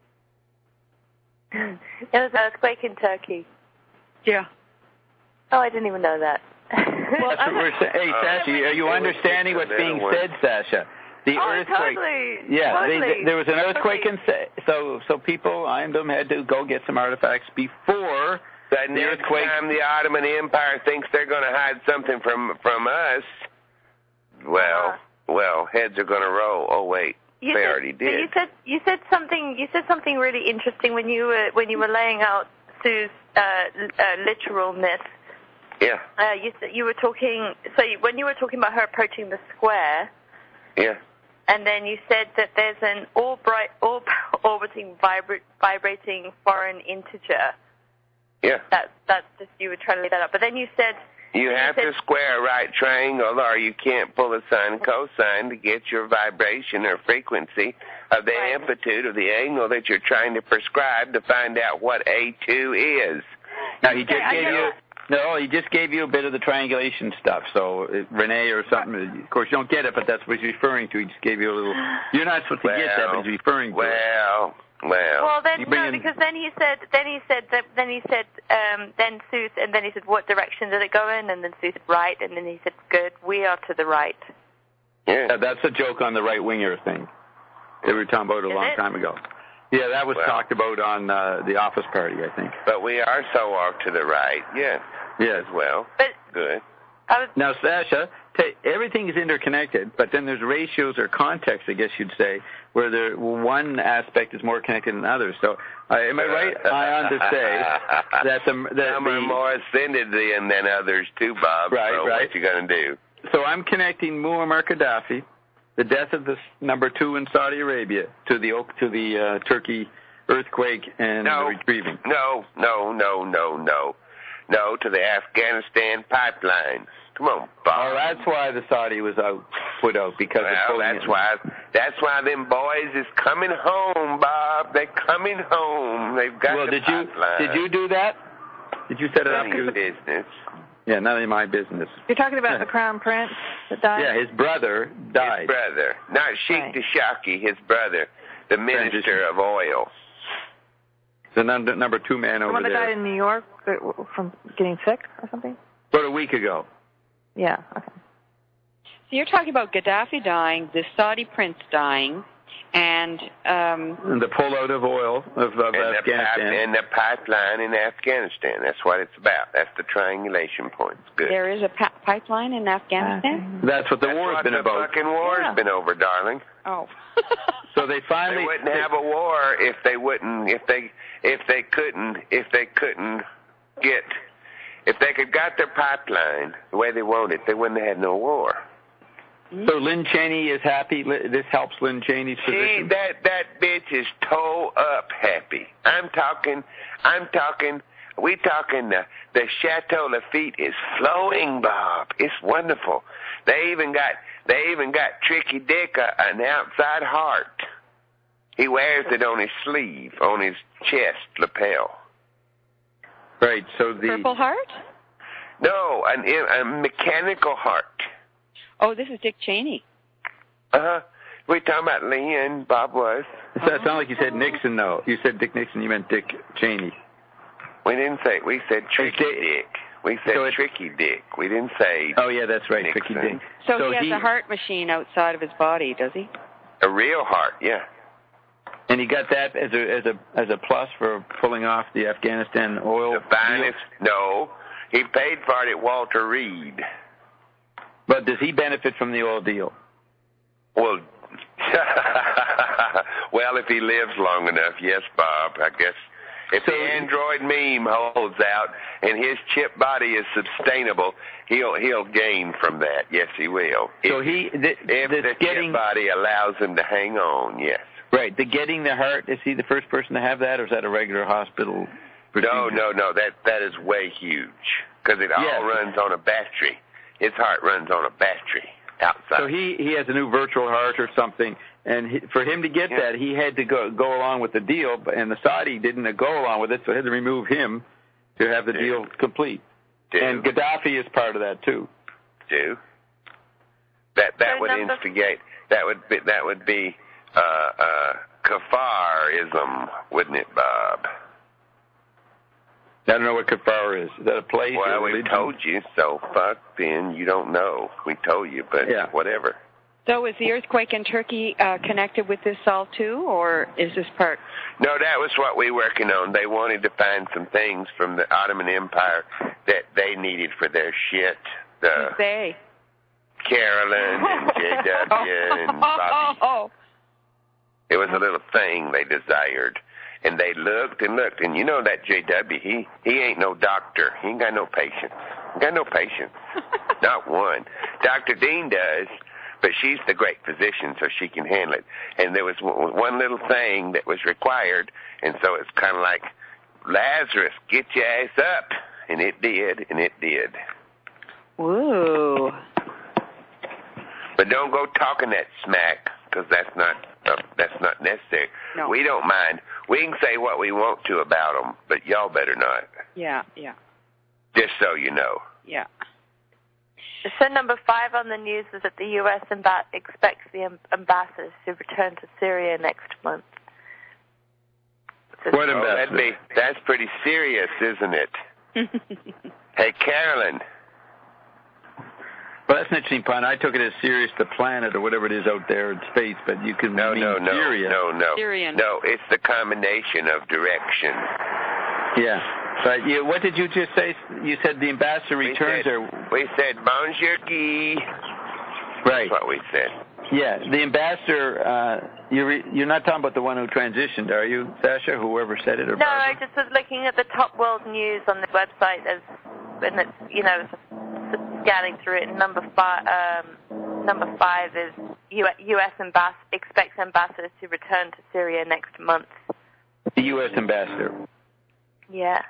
There was an earthquake in Turkey.
Yeah.
Oh, I didn't even know that.
Well, that's what we're saying. Hey, Sasha, are you understanding what's being said, Sasha? The
oh,
earthquake.
Totally.
Yeah,
totally.
they, there was an earthquake, totally. in so so people, Iron had to go get some artifacts before
the,
the earthquake.
Next time the Ottoman Empire thinks they're going to hide something from from us, well, uh-huh. well, heads are going to roll. Oh wait,
you
they
said,
already did.
You said you said something. You said something really interesting when you were when you were laying out Sue's uh, uh, literalness.
Yeah.
Uh, you you were talking. So you, when you were talking about her approaching the square.
Yeah.
And then you said that there's an orb, orb orbiting, vibra- vibrating foreign integer.
Yeah.
That that's just you were trying to lay that up. But then you said
you have
you said,
to square a right triangle, or you can't pull a sine and cosine to get your vibration or frequency of the
right.
amplitude of the angle that you're trying to prescribe to find out what A two is.
Now he just gave you. No, he just gave you a bit of the triangulation stuff. So uh, Renee or something, of course you don't get it, but that's what he's referring to. He just gave you a little. You're not supposed to
well,
get that, but he's referring to
well,
it.
Well, well.
Well, then no, in, because then he said, then he said, that, then he said, um, then Sue, and then he said, what direction did it go in? And then Sue said, right, and then he said, good, we are to the right.
Yeah,
yeah that's a joke on the right winger thing that we were talking about a
Is
long
it?
time ago. Yeah, that was
well,
talked about on uh, the Office Party, I think.
But we are so off to the right, yes.
Yes.
As well.
But
good.
I was,
now, Sasha, t- everything is interconnected, but then there's ratios or context, I guess you'd say, where there, one aspect is more connected than others. So, uh, am I right on to say that the... That
Some are
the,
more ascended than, than others, too, Bob.
Right,
so
right.
what you going to do?
So I'm connecting Muammar Gaddafi, the death of the number two in Saudi Arabia, to the to the uh, Turkey earthquake and
no,
the retrieving.
No, no, no, no, no. No, to the Afghanistan pipeline. Come on, Bob.
Oh, that's why the Saudi was out, put out, because
well,
of pulling
that's
in.
why. That's why them boys is coming home, Bob. They're coming home. They've got
well,
the
did
pipeline.
you did you do that? Did you set it
None
up?
of your business.
Yeah, none of my business.
You're talking about the Crown Prince that died?
Yeah, his brother died.
His brother, not Sheikh
right.
Dashaki, his brother, the minister
Transition.
of oil.
The number, number two man
the
over
one that
there.
died in New York from getting sick or something?
About a week ago.
Yeah, okay.
So you're talking about Gaddafi dying, the Saudi prince dying, and um,
and the pullout of oil of, of
and
Afghanistan.
The pip- and the pipeline in Afghanistan. That's what it's about. That's the triangulation point. It's good.
there is a pa- pipeline in Afghanistan?
That's what the
That's
war's
what
been
the
about.
fucking war's
Yeah.
been over, darling.
Oh.
So they finally
They wouldn't have a war if they wouldn't if they if they couldn't if they couldn't get if they could got their pipeline the way they wanted, they wouldn't have had no war.
So Lynn Cheney is happy. This helps Lynn Cheney's
See,
position.
that that bitch is toe up happy. I'm talking I'm talking we talking the the Chateau Lafitte is flowing, Bob. It's wonderful. They even got they even got Tricky Dick a, an outside heart. He wears it on his sleeve, on his chest lapel.
Right. So the
Purple Heart?
No, an, a mechanical heart.
Oh, this is Dick Cheney.
Uh-huh. We talking about Lynn, Bob was.
It sounded like you said Nixon, though. You said Dick Nixon. You meant Dick Cheney.
We didn't say. We said Tricky
Dick.
Dick. We said
So it-
Tricky Dick. We didn't say
Oh yeah, that's right,
Nixon.
Tricky Dick.
So,
So
he has
he-
a heart machine outside of his body, does he?
a real heart. Yeah.
And he got that as a as a as a plus for pulling off the Afghanistan oil.
The finest. No, he paid for it at Walter Reed.
But does he benefit from the oil deal?
Well, Well, if he lives long enough, yes, Bob. I guess if
So-
the android meme holds out and his chip body is sustainable, he'll he'll gain from that. Yes, he will.
So
if,
he, the,
if
the
the
getting,
chip body allows him to hang on, yes.
right, the getting the heart, is he the first person to have that, or is that a regular hospital procedure?
No, no, no. That that is way huge because it all
Yes.
runs on a battery. His heart runs on a battery outside.
So he, he has a new virtual heart or something, and he, for him to get
Yeah.
that, he had to go go along with the deal, but- and the Saudi didn't go along with it, so he had to remove him to have the
Do.
deal complete.
do
And Gaddafi is part of that too.
do that that
So
would
number-
instigate that would be that would be uh, uh, kafarism, wouldn't it, Bob?
I don't know what kafar is. Is that a place? or
Well, we
religion?
told you, so fuck then. You don't know. We told you, but
Yeah.
whatever.
So is the earthquake in Turkey uh, connected with this all too, or is this part?
No, that was what we were working on. They wanted to find some things from the Ottoman Empire that they needed for their shit. The
They.
Carolyn and J W and Bobby.
Oh,
It was a little thing they desired. And they looked and looked. And you know that J W, he, he ain't no doctor. He ain't got no patience. He got no patience. Not one. Doctor Dean does, but she's the great physician, so she can handle it. And there was w- one little thing that was required, and so it's kind of like, Lazarus, get your ass up. And it did, and it did.
Woo.
But don't go talking that smack, because that's not uh, that's not necessary.
No.
We don't mind. We can say what we want to about them, but y'all better not.
Yeah, yeah,
Just so you know.
yeah.
So number five on the news is that the U S Amb- expects the amb- ambassadors to return to Syria next month. So-
What
Oh, that'd
ambassador?
be, that's pretty serious, isn't it? Hey, Carolyn.
Well, that's an interesting pun. I took it as Sirius, the planet, or whatever it is out there in space, but you can
No,
mean
no, no,
Syria.
no, no.
Syrian.
No, it's the combination of direction.
Yeah. But you, what did you just say? You said the ambassador
We
returns
said,
or
we said bonjour, Guy.
right?
That's what we said.
Yeah, the ambassador. Uh, you're you're not talking about the one who transitioned, are you, Sasha? Whoever said it, or
No, I
Barbara?
just was looking at the top world news on the website as, and it's you know scanning through it. And number five, um, number five is U S Ambass- expects ambassadors to return to Syria next month.
The U S ambassador.
Yeah.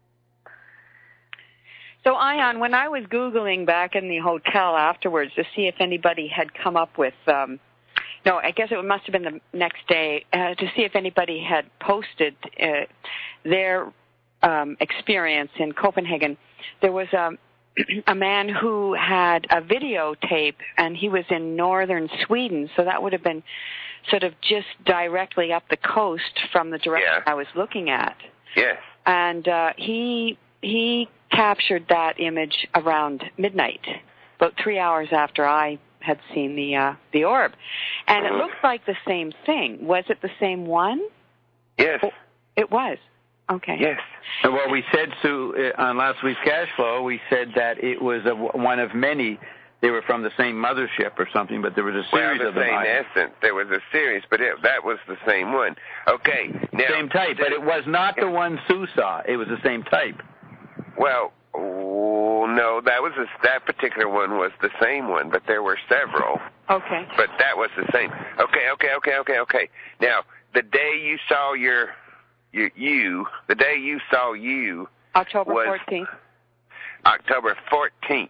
So, Ion, when I was Googling back in the hotel afterwards to see if anybody had come up with, um, no, I guess it must have been the next day, uh, to see if anybody had posted uh, their um, experience in Copenhagen, there was um, a man who had a videotape, and he was in northern Sweden, so that would have been sort of just directly up the coast from the direction
Yeah.
I was looking at.
Yes.
And uh, he he captured that image around midnight, about three hours after I had seen the uh, the orb, and it looked like the same thing. Was it the same one?
Yes.
It was. Okay.
Yes.
And what we said, Sue, uh, on last week's cash flow, we said that it was a, one of many. They were from the same mothership or something, but there was a series
well,
of
the
them.
same
I-
essence. There was a series, but it, that was the same one. Okay. Now,
Same type, but it was not the one Sue saw. It was the same type.
Well, oh, no, that was a, that particular one was the same one, but there were several.
Okay.
But that was the same. Okay, okay, okay, okay, okay. Now, the day you saw your, your you, the day you saw you,
October
was
fourteenth.
October fourteenth.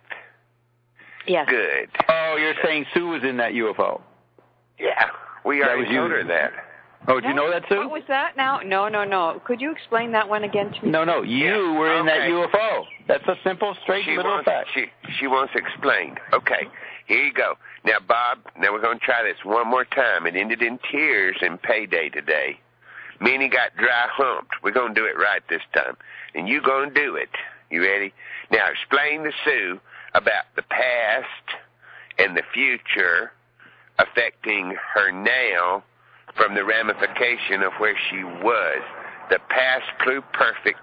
Yes.
Good.
Oh, you're saying Sue was in that U F O?
Yeah, we
That
already
was you.
told her that.
Oh, do you know that, Sue?
What was that now? No, no, no. Could you explain that one again to me?
No, no, you
Yeah,
were in that
okay.
U F O. That's a simple, straight,
She
literal
wants,
fact.
she, she wants explained. Okay, here you go. Now, Bob, now we're going to try this one more time. It ended in tears in payday today. Minnie got dry humped. We're going to do it right this time. And you going to do it. You ready? Now, explain to Sue about the past and the future affecting her now from the ramification of where she was. The past perfect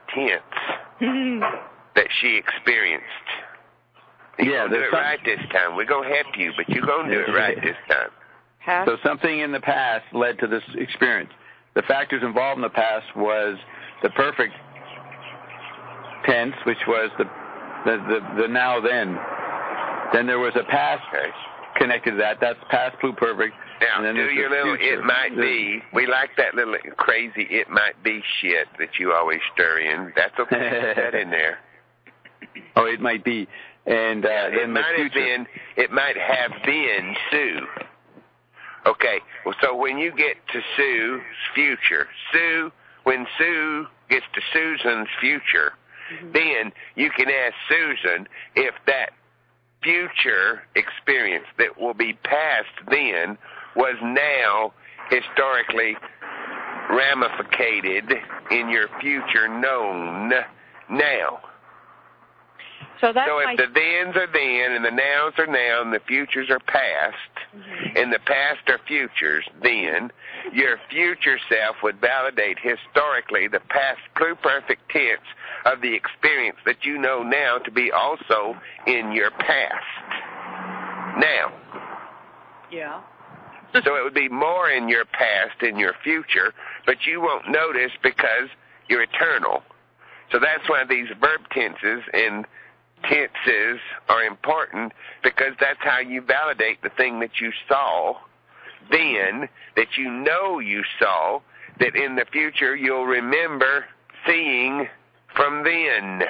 tense that she experienced. You're
Yeah,
going to do
there's
it
some-
right this time. We're going to help you, but you're going to do it right this time.
Past.
So something in the past led to this experience. The factors involved in the past was the perfect tense, which was the the, the, the now then. Then there was a past
Okay.
connected to that. That's past pluperfect.
Now,
and then
do
there's
your
the
little
future.
it might be. We like that little crazy it might be shit that you always stir in. That's okay. Put that in there.
Oh, it might be. And uh,
Yeah, it
then the
might have
future.
been, it might have been Sue. Okay, well, so when you get to Sue's future, Sue, when Sue gets to Susan's future, mm-hmm. then you can ask Susan if that future experience that will be past then was now historically ramificated in your future known now.
So that's
so if
my...
the thens are then, and the nows are now, and the futures are past, mm-hmm. and the past are futures, then your future self would validate historically the past pluperfect tense of the experience that you know now to be also in your past. Now.
Yeah.
So it would be more in your past, in your future, but you won't notice because you're eternal. So that's why these verb tenses and tenses are important, because that's how you validate the thing that you saw then, that you know you saw, that in the future you'll remember seeing from then.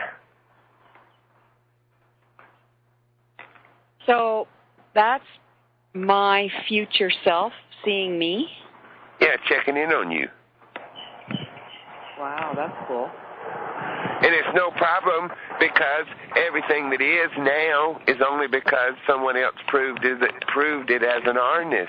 So that's my future self seeing me?
Yeah, checking in on you.
Wow, that's cool.
And it's no problem, because everything that is now is only because someone else proved it, proved it as an arness.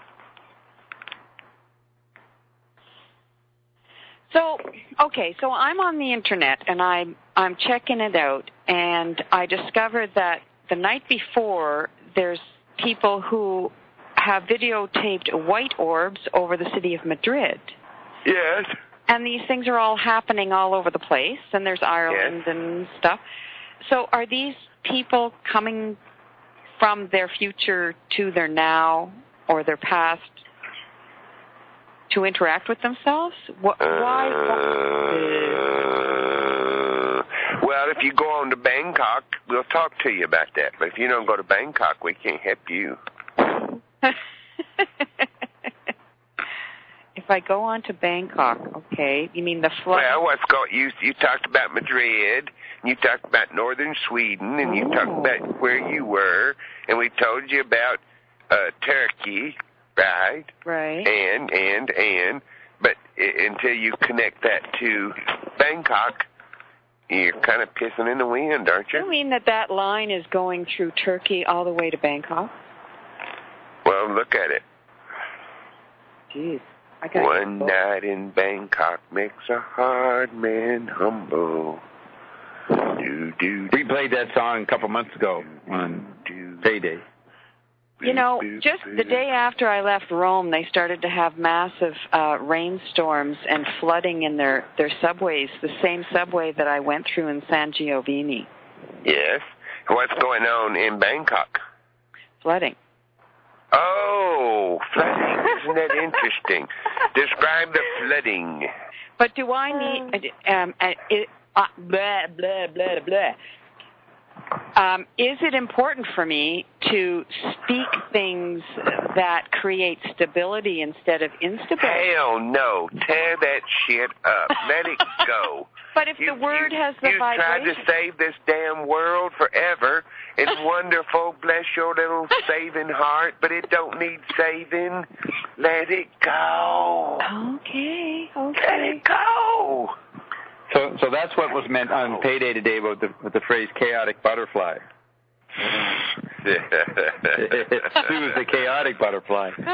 So, okay, so I'm on the internet, and I'm, I'm checking it out, and I discovered that the night before, there's people who have videotaped white orbs over the city of Madrid.
Yes.
And these things are all happening all over the place, and there's Ireland
yes.
and stuff. So are these people coming from their future to their now or their past to interact with themselves? What, why?
Uh, well, if you go on to Bangkok, we'll talk to you about that. But if you don't go to Bangkok, we can't help you.
If I go on to Bangkok, okay, you mean the flood?
Well, what's go, you you talked about Madrid, and you talked about northern Sweden, and you talked about where you were, and we told you about uh, Turkey, right?
Right.
And, and, and, but I- until you connect that to Bangkok, you're kind of pissing in the wind, aren't you?
You mean that that line is going through Turkey all the way to Bangkok?
Well, look at it.
Jeez.
One night in Bangkok makes a hard man humble. Do, do,
We played that song a couple months ago on Payday.
You know, just the day after I left Rome, they started to have massive uh, rainstorms and flooding in their, their subways, the same subway that I went through in San Giovanni.
Yes. What's going on in Bangkok?
Flooding.
Oh, flooding. Isn't that interesting? Describe the flooding.
But do I need... Um, uh, it, uh, blah, blah, blah, blah. Um, is it important for me to speak things that create stability instead of instability?
Hell no. Tear that shit up. Let it go.
But if
you,
the word
you,
has the
you
vibration...
tried to save this damn world forever. It's wonderful. Bless your little saving heart, but it don't need saving. Let it go.
Okay, okay.
Let it go.
So, so that's what was meant on Payday today about the, with the phrase chaotic butterfly. Sue is the chaotic butterfly.
Okay,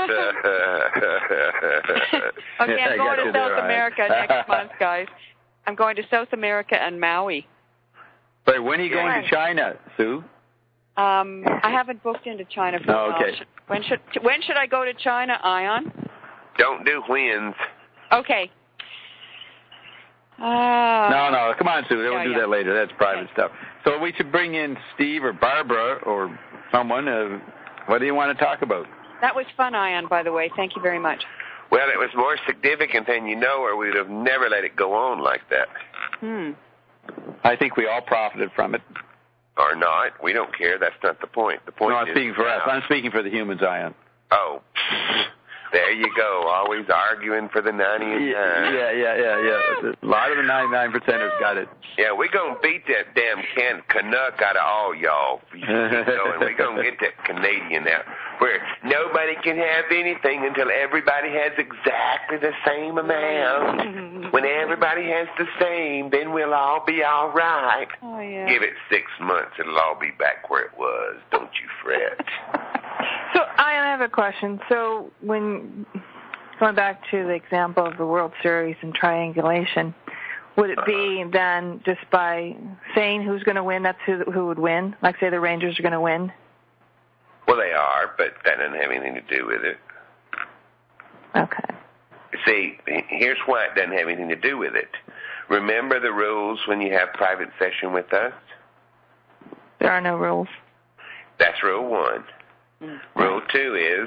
I'm
I
going
got
to
you
South
there,
America
right.
next month, guys. I'm going to South America and Maui.
But when are you going to China, Sue?
Um, I haven't booked into China for
Oh, okay.
now. When should when should I go to China, Ion?
Don't do wins.
Okay. Uh,
No, no, come on, Sue. We'll
yeah,
do
yeah.
that later. That's private
Okay.
stuff. So we should bring in Steve or Barbara or someone. Uh, what do you want to talk about?
That was fun, Ion, by the way. Thank you very much.
Well, it was more significant than you know, or we would have never let it go on like that.
Hmm.
I think we all profited from it.
Or not. We don't care. That's not the point. The point
no, I'm
is...
speaking for
now,
us. I'm speaking for the humans, Ion.
Oh. There you go. Always arguing for the ninety-nine.
Yeah, yeah, yeah, yeah. A lot of the ninety-nine percenters got it.
Yeah, we're going to beat that damn can Canuck out of all y'all. Keep going. We're going to get that Canadian out where nobody can have anything until everybody has exactly the same amount. When everybody has the same, then we'll all be all right.
Oh, yeah.
Give it six months, it'll all be back where it was. Don't you fret.
So I have a question. So when going back to the example of the World Series and triangulation, would it be then just by saying who's going to win, that's who, who would win? Like say the Rangers are going to win?
Well, they are, but that doesn't have anything to do with it.
Okay.
See, here's why it doesn't have anything to do with it. Remember the rules when you have private session with us?
There are no rules.
That's rule one. Rule two is?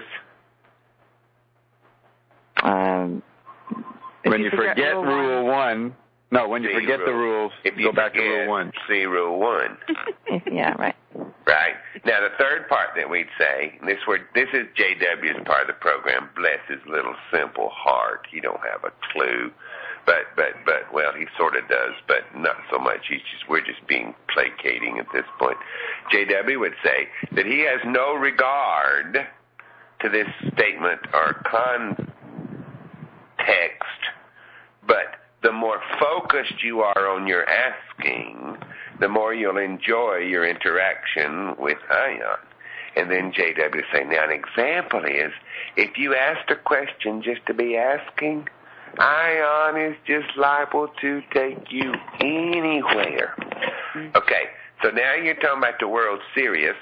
Um,
when you, you forget, forget rule, rule one, one, no, when you
see
forget
rule,
the rules,
if you
go back
forget,
to rule one.
See rule one.
Yeah, right.
Right. Now, the third part that we'd say, and this, word, this is J W's part of the program. Bless his little simple heart. He don't have a clue. But, but, but, well, he sort of does, but not so much. He's just, we're just being placating at this point. J W would say that he has no regard to this statement or context, but the more focused you are on your asking, the more you'll enjoy your interaction with Ion. And then J W would say, now an example is, if you asked a question just to be asking, Ion is just liable to take you anywhere. Okay, so now you're talking about the World Series,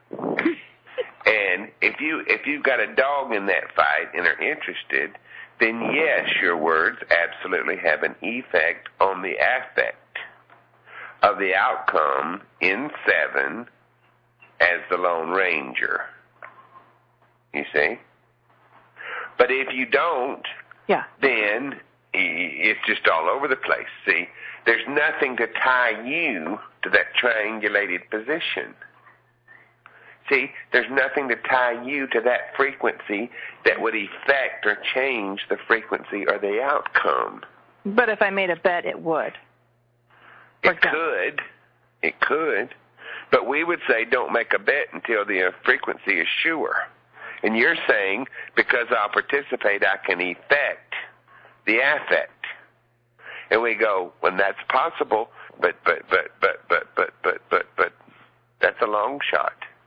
and if you if you've got a dog in that fight and are interested, then yes, your words absolutely have an effect on the affect of the outcome in seven as the Lone Ranger. You see? But if you don't,
yeah,
then it's just all over the place. See, there's nothing to tie you to that triangulated position. See, there's nothing to tie you to that frequency that would affect or change the frequency or the outcome.
But if I made a bet, it would.
It could. It could. But we would say don't make a bet until the frequency is sure. And you're saying, because I'll participate, I can effect the affect. And we go, well, that's possible, but, but, but, but, but, but, but, but, but, that's a long shot.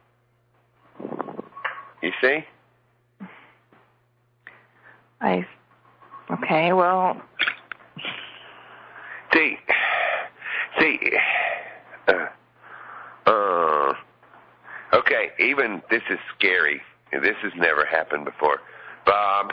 You see?
I, okay, well.
See, see, uh, uh, okay, even this is scary. This has never happened before. Bob?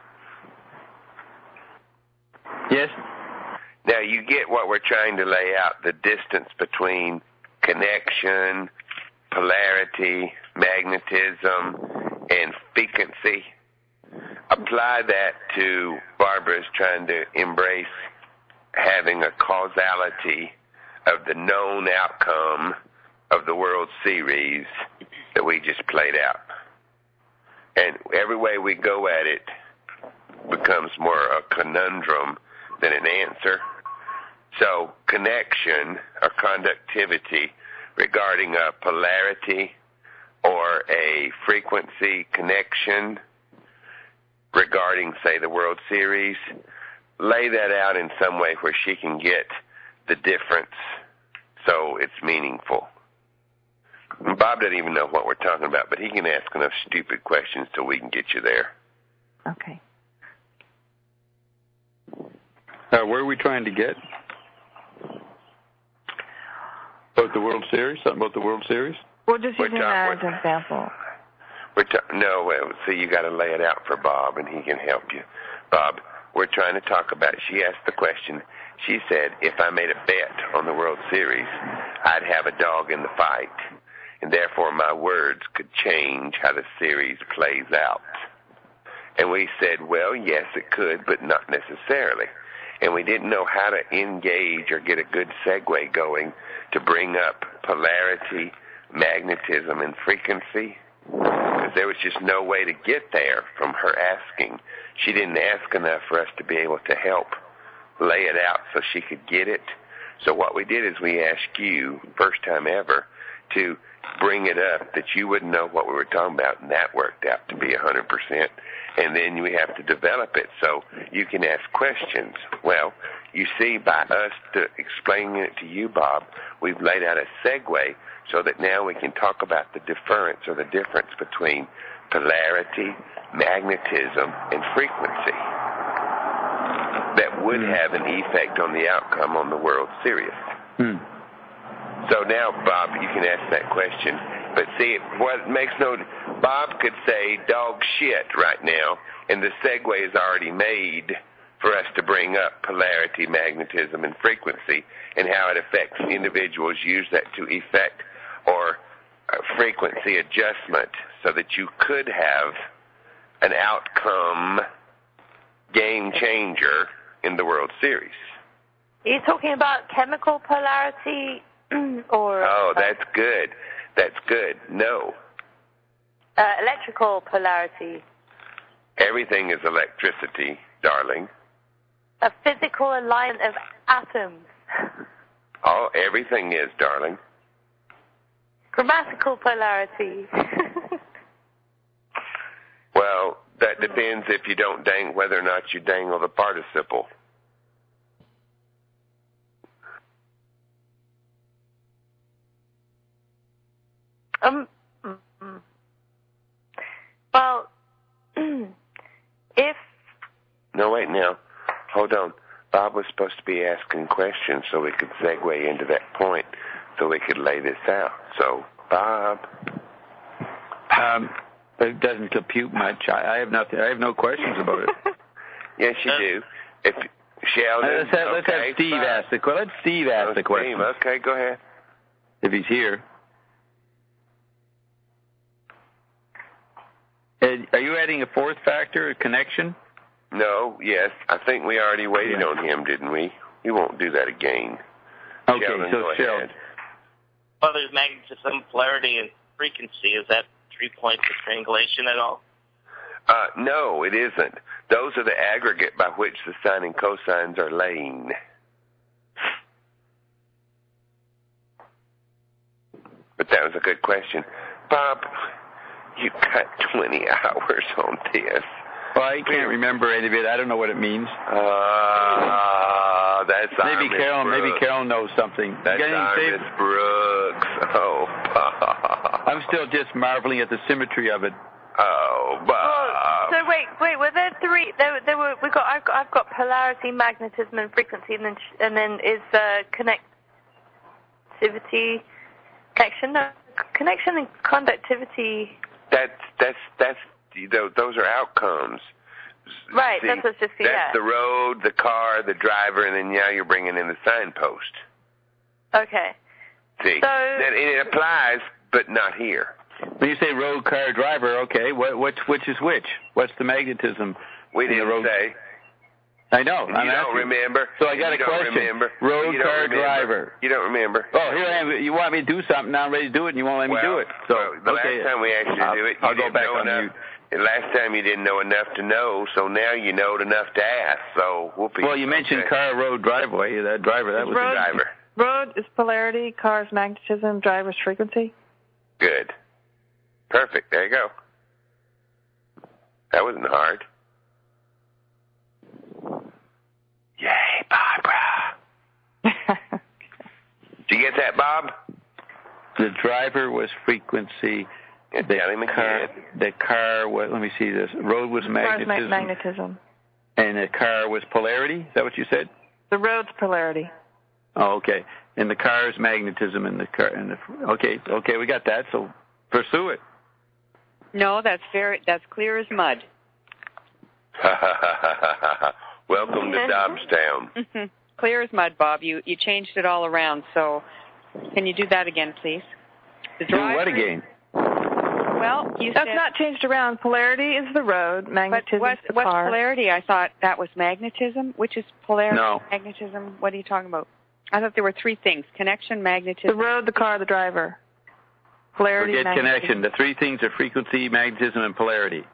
Yes?
Now, you get what we're trying to lay out, the distance between connection, polarity, magnetism, and frequency. Apply that to Barbara's trying to embrace having a causality of the known outcome of the World Series that we just played out. And every way we go at it becomes more a conundrum than an answer. So connection or conductivity regarding a polarity or a frequency connection regarding, say, the World Series, lay that out in some way where she can get the difference so it's meaningful. Bob doesn't even know what we're talking about, but he can ask enough stupid questions till we can get you there.
Okay.
Uh, where are we trying to get? About the World Series? Something about the World Series?
We're just
we're
using
ta-
that as an example.
We're ta- no, well, see, you got to lay it out for Bob, and he can help you. Bob, we're trying to talk about, she asked the question, she said, if I made a bet on the World Series, I'd have a dog in the fight. and therefore my words could change how the series plays out. And we said, well, yes, it could, but not necessarily. And we didn't know how to engage or get a good segue going to bring up polarity, magnetism, and frequency, because there was just no way to get there from her asking. She didn't ask enough for us to be able to help lay it out so she could get it. So what we did is we asked you, first time ever, to bring it up that you wouldn't know what we were talking about, and that worked out to be one hundred percent. And then we have to develop it so you can ask questions. Well, you see, by us to explaining it to you, Bob, we've laid out a segue so that now we can talk about the difference or the difference between polarity, magnetism, and frequency that would have an effect on the outcome on the World Series.
Hmm.
So now, Bob, you can ask that question. But see, what makes no... Bob could say dog shit right now, and the segue is already made for us to bring up polarity, magnetism, and frequency, and how it affects individuals. Use that to effect or a frequency adjustment so that you could have an outcome game changer in the World Series.
Are you talking about chemical polarity or...
Oh, that's good. That's good. No.
Uh, electrical polarity.
Everything is electricity, darling.
A physical alignment of atoms.
Oh, everything is, darling.
Grammatical polarity.
Well, that depends if you don't dang whether or not you dangle the participle.
Um. Mm-mm. Well, if...
No, wait now. Hold on. Bob was supposed to be asking questions so we could segue into that point so we could lay this out. So, Bob.
Um, it doesn't compute much. I, I have nothing. I have no questions about it.
Yes, you do. If Sheldon,
let's have, let's
okay,
have Steve
fine.
ask the question. Let Steve ask
Oh,
the question.
Steve, okay, go ahead.
If he's here. Uh, Are you adding a fourth factor, a connection?
No, yes. I think we already waited
Yeah.
on him, didn't we? We won't do that again.
Okay,
Sheldon,
so
go
Sheldon.
ahead.
Well, there's magnetism, polarity, and frequency. Is that three points of triangulation at all?
Uh, no, it isn't. Those are the aggregate by which the sine and cosines are laying. But that was a good question. Bob, you got twenty hours on this.
Well, I can't remember any of it. I don't know what it means.
Uh, that's
Maybe
Miss
Carol.
Brooks.
Maybe Carol knows something.
That's
You got anything,
Miss
Steve?
Brooks. Oh, Bob.
I'm still just marveling at the symmetry of it.
Oh, Bob.
Well, so wait, wait. Were there three? There, there were. We got. I've got. I've got polarity, magnetism, and frequency, and then and then is uh, connectivity, connection, no, connection and conductivity.
That's that's that's those are outcomes.
Right.
See,
that's what's just
that's
yeah.
the road, the car, the driver, and then now you're bringing in the signpost.
Okay.
See,
So
that, and it applies, but not here.
When you say road, car, driver, okay, what, which which is which? What's the magnetism?
We
in the
didn't
road?
say.
I know.
And
I'm
you don't
asking.
remember.
So I got
you
a
don't
question.
Remember.
Road,
you don't
car,
remember.
driver.
You don't remember.
Oh, here I am. You want me to do something, now I'm ready to do it, and you won't let me
well,
do it. So,
well, the
okay.
last time we asked you to
I'll,
do it, you
I'll go
didn't
back
know
on
enough.
mute.
The last time you didn't know enough to know, so now you know enough to ask. So whoopee.
Well, you mentioned
okay.
car, road, driveway. That driver, that was
Road-
the
driver.
Road is polarity, car is magnetism, driver is frequency.
Good. Perfect. There you go. That wasn't hard. Yay, Barbara. Did you get that, Bob?
The driver was frequency.
Yeah,
The
tell him
car,
again.
the car was, let me see this. Road was
Car is
magnetism.
ma- magnetism.
And the car was polarity? Is that what you said?
The road's polarity.
Oh, okay. And the car is magnetism and the car and the okay, okay, we got that. So pursue it.
No, that's very that's clear as mud.
Welcome to Dobbstown.
Mm-hmm. Clear as mud, Bob. You you changed it all around. So, can you do that again, please? The
Do what again?
Well, you
That's
said,
not changed around. Polarity is the road. Magnetism
but
is
what's,
the
what's
car.
polarity? I thought that was magnetism. Which is polarity?
No.
Magnetism. What are you talking about? I thought there were three things: connection, magnetism.
The road, the car, the driver. Polarity,
Forget
magnetism.
connection. The three things are frequency, magnetism, and polarity.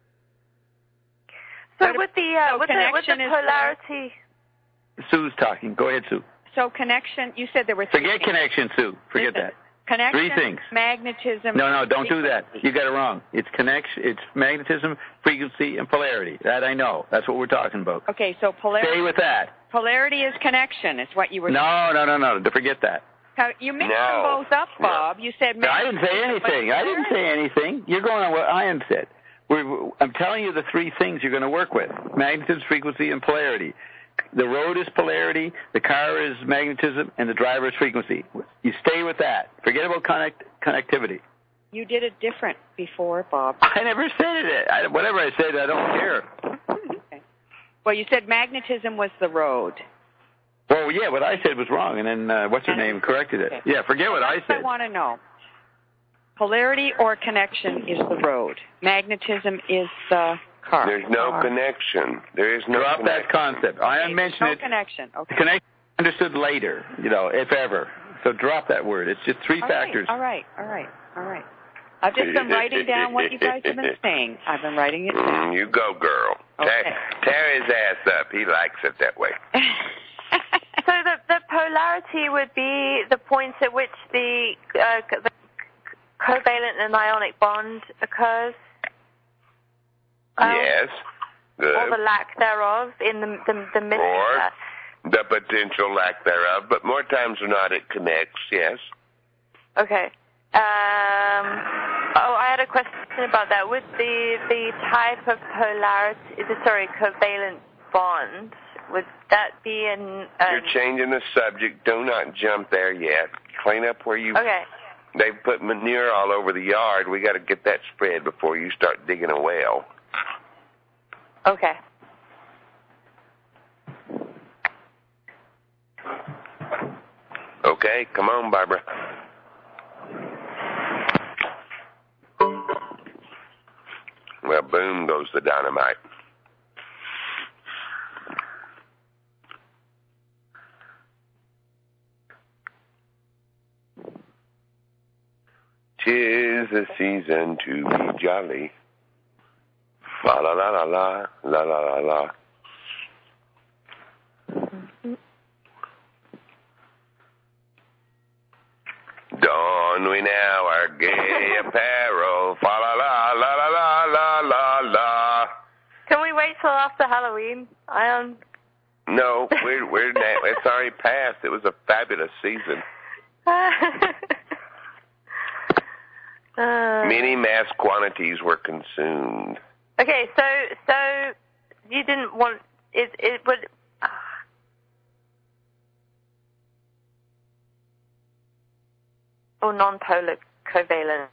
So
But
with the uh,
so
with the with the
connection is
polarity.
Sue's talking. Go ahead, Sue.
So connection. You said there were three
Forget
things.
connection, Sue. Forget
Listen,
that.
Connection,
Three things.
magnetism.
No, no, don't do that.
frequency.
You got it wrong. It's connection. It's magnetism, frequency, and polarity. That I know. That's what we're talking about.
Okay, so polarity.
Stay with that.
Polarity is connection. Is what you were.
No, no, no, no. Forget that.
Now, you mixed
No.
them both up, Bob. You said.
I didn't say
magnetism, but
anything. I didn't say anything. You're going on what Ian said. We're, I'm telling you the three things you're going to work with: magnetism, frequency, and polarity. The road is polarity, the car is magnetism, and the driver is frequency. You stay with that. Forget about connect, connectivity.
You did it different before, Bob.
I never said it. I, whatever I said, I don't care.
Okay. Well, you said magnetism was the road.
Well, yeah, what I said was wrong, and then uh, what's her
And-
name corrected it.
okay.
Yeah, forget what I
That's what I
said.
want to know. Polarity or connection is the road. Magnetism is the car.
There's no
Car.
connection. There is no
Drop
connection.
that concept. I
Okay,
mentioned
no
it.
connection. Okay.
Connection understood later, you know, if ever. So drop that word. It's just three
all
factors.
Right, all right, all right, all right. I've just been writing down what you guys have been saying. I've been writing it down.
Mm, you go, girl.
Okay.
Tear, tear his ass up. He likes it that way.
So the the polarity would be the points at which the uh, the covalent and ionic bond occurs. Um,
Yes. Good.
Or the lack thereof in the the, the midst
Or
of that.
the potential lack thereof, but more times than not it connects, yes.
Okay. Um, oh, I had a question about that. With the the type of polarity, the, sorry, covalent bond, would that be an? an
You're changing the subject. Do not jump there yet. Clean up where you...
okay.
They've put manure all over the yard. We got to get that spread before you start digging a well.
Okay.
Okay, come on, Barbara. Well, boom goes the dynamite. Tis the season to be jolly. La la la la la, la la la la. Don we now our gay apparel. Fa la la la la la la la la.
Can we wait till after Halloween? I am.
No, we're we're na- it's already passed. It was a fabulous season.
uh,
Many mass quantities were consumed.
okay, so so you didn't want it. It would. Or non-polar covalent.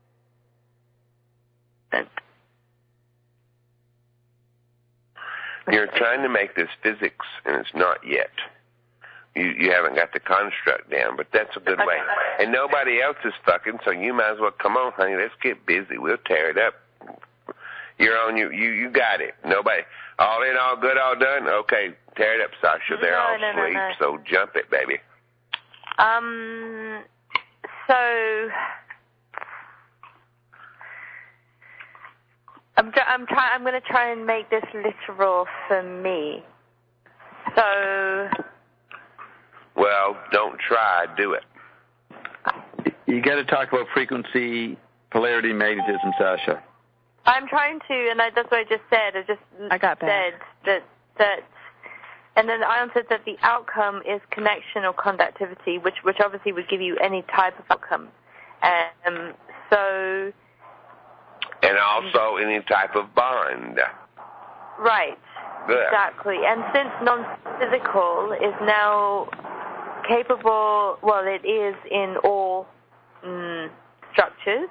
You're trying to make this physics, and it's not yet. You you haven't got the construct down, but that's a good
Okay.
way. And nobody else is fucking, so you might as well come on, honey. Let's get busy. We'll tear it up. You're on. You you you got it. Nobody. All in, all good, all done. Okay, tear it up, Sasha. They're
No,
all
no, no,
asleep,
no.
so jump it, baby.
Um. So. I'm tr- I'm trying. I'm going to try and make this literal for me. So.
Well, don't try. Do it.
You got to talk about frequency, polarity, magnetism, Sasha.
I'm trying to, and I, that's what I just said. I just
I got that.
said that that, and then I answered that the outcome is connection or conductivity, which which obviously would give you any type of outcome. Um. So.
And also any type of bond.
Right.
Good.
Exactly. And since non-physical is now capable, well, it is in all mm, structures.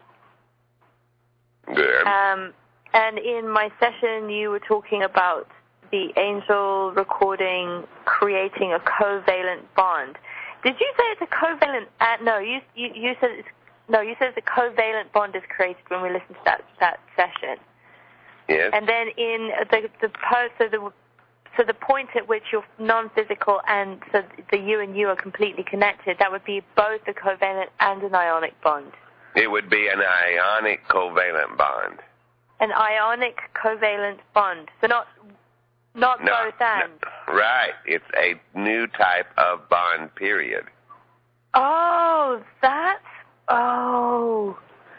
Good.
Um, and in my session, you were talking about the angel recording creating a covalent bond. Did you say it's a covalent? Uh, no, you, you you said it's no, you said the covalent bond is created when we listen to that that session.
Yes.
And then in the the so the so the point at which you're non-physical and so the you and you are completely connected, that would be both a covalent and an ionic bond.
It would be an ionic covalent bond.
An ionic covalent bond. So not not
no,
both and.
No, right. It's a new type of bond, period.
Oh, that's oh.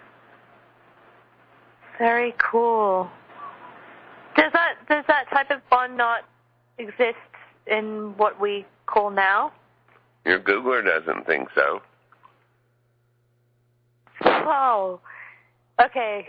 Very cool. Does that does that type of bond not exist in what we call now?
Your Googler doesn't think so.
Oh, okay.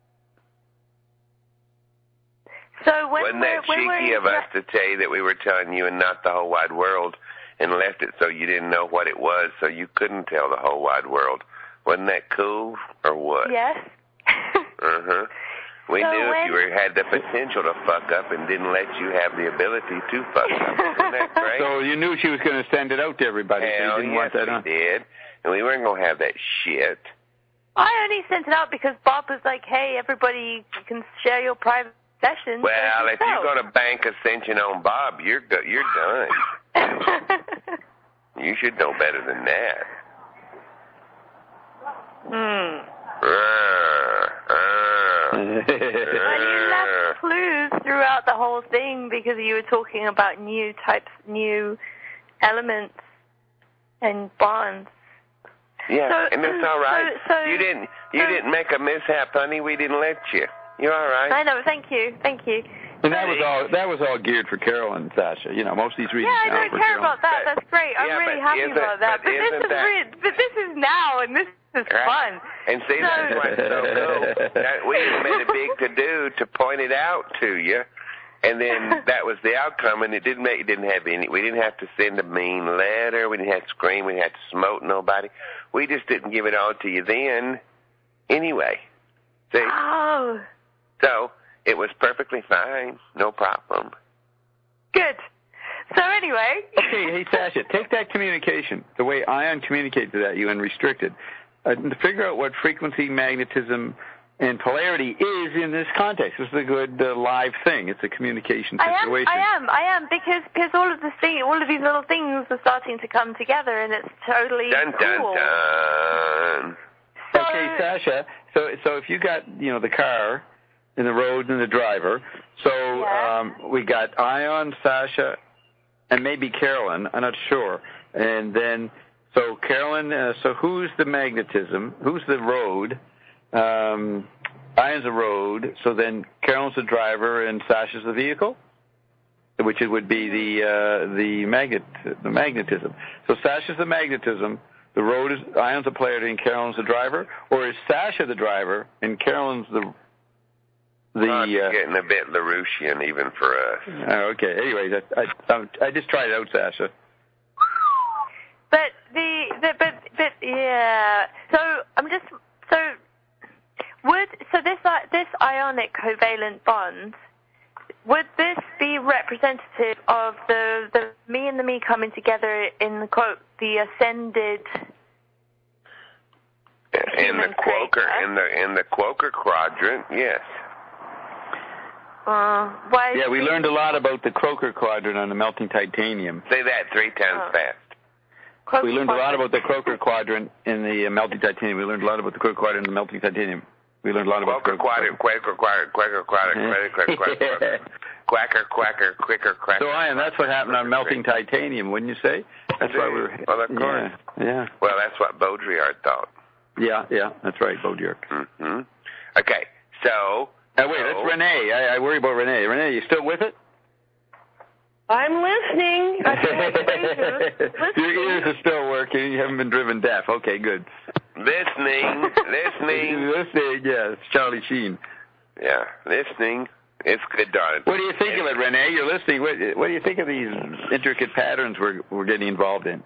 So when
Wasn't
we're,
that
when
cheeky
we're,
of us to tell you that we were telling you and not the whole wide world, and left it so you didn't know what it was, so you couldn't tell the whole wide world? Wasn't that cool, or what?
Yes.
uh-huh. We
so
knew
when...
if you were, had the potential to fuck up and didn't let you have the ability to fuck up. Isn't that great?
So you knew she was going to send it out to everybody.
Hell,
so you didn't
yes,
want that
we
on.
did. And we weren't going to have that shit.
I only sent it out because Bob was like, hey, everybody can share your private sessions.
Well, if you're going to bank ascension on Bob, you're go- you're done. You should know better than that.
Hmm.
Uh, uh,
Well, you left clues throughout the whole thing because you were talking about new types, new elements and bonds.
Yeah,
so,
and it's all right.
So, so,
you didn't you
so,
didn't make a mishap, honey. We didn't let you. You're all right.
I know. Thank you. Thank you.
And that was all that was all geared for Carol and Sasha. You know, most of these readings
Yeah, I
now
don't
for
care
Carol.
about that.
But,
That's great. I'm
yeah,
really
but
happy
isn't-
about that.
but
But, this
isn't
is
that-
re- but this is now, and this is
Right.
fun.
And see,
So-
that's what's so cool. That we made a big to-do to point it out to you, and then that was the outcome, and it didn't make, it didn't have any, we didn't have to send a mean letter, we didn't have to scream, we didn't have to smote nobody. We just didn't give it all to you then anyway. See?
Oh,
So, it was perfectly fine, no problem.
good. So anyway.
Okay, hey Sasha, take that communication, the way Ion communicates to that you and restricted, uh, to figure out what frequency, magnetism, and polarity is in this context. This is a good uh, live thing. It's a communication situation.
I am, I am, I am, because because all of this thing, all of these little things are starting to come together, and it's totally
Dun, dun,
cool.
dun.
So,
Okay, Sasha. So, so if you got, you know, the car and the road and the driver, so
Yeah.
um, we got Ion, Sasha, and maybe Carolyn. I'm not sure. And then, so Carolyn. Uh, so who's the magnetism? Who's the road? Um, Ion's the road. So then Carolyn's the driver and Sasha's the vehicle, which it would be the uh, the magnet the magnetism. So Sasha's the magnetism. The road is Ion's the polarity and Carolyn's the driver, or is Sasha the driver and Carolyn's the the?
Oh, it's
uh,
getting a bit LaRouchian even for us.
oh, okay. Anyways, I, I I just tried it out, Sasha.
But the, the but but yeah. So I'm just so would so this i- this ionic covalent bond, would this be representative of the the me and the me coming together in the quote the ascended
In the
human
Quaker,
creator?
in the in the Quaker quadrant, yes.
Uh, why?
Yeah, we learned a lot about the Croker quadrant on the melting titanium.
Say that three times
Oh.
fast.
Quote,
We learned a lot
quote,
about the Croker quadrant in the uh, melting titanium. We learned a lot about the Croker quadrant in the melting titanium. We learned a lot about
Quaker
the
quadrant, Quaker quadrant, Quaker quadrant, Quaker quadrant, Quaker quadrant. Quacker, quacker, quicker, cracker.
So, Ian, that's what happened on melting titanium, wouldn't you say? That's why we were.
Well, of course.
Yeah, yeah,
Well, that's what Baudrillard thought.
yeah, yeah. That's right, Baudrillard.
Mm-hmm. Okay, so.
Uh, wait,
so,
that's Renee. I, I worry about Renee. Renee, you still with it?
I'm listening. I can't wait to
Your ears are still working. You haven't been driven deaf. Okay, good.
Listening, listening.
Listening, yes. Charlie Sheen.
Yeah, listening. It's good, darling.
What do you think of it, Renee? You're listening. What, what do you think of these intricate patterns we're we're getting involved in?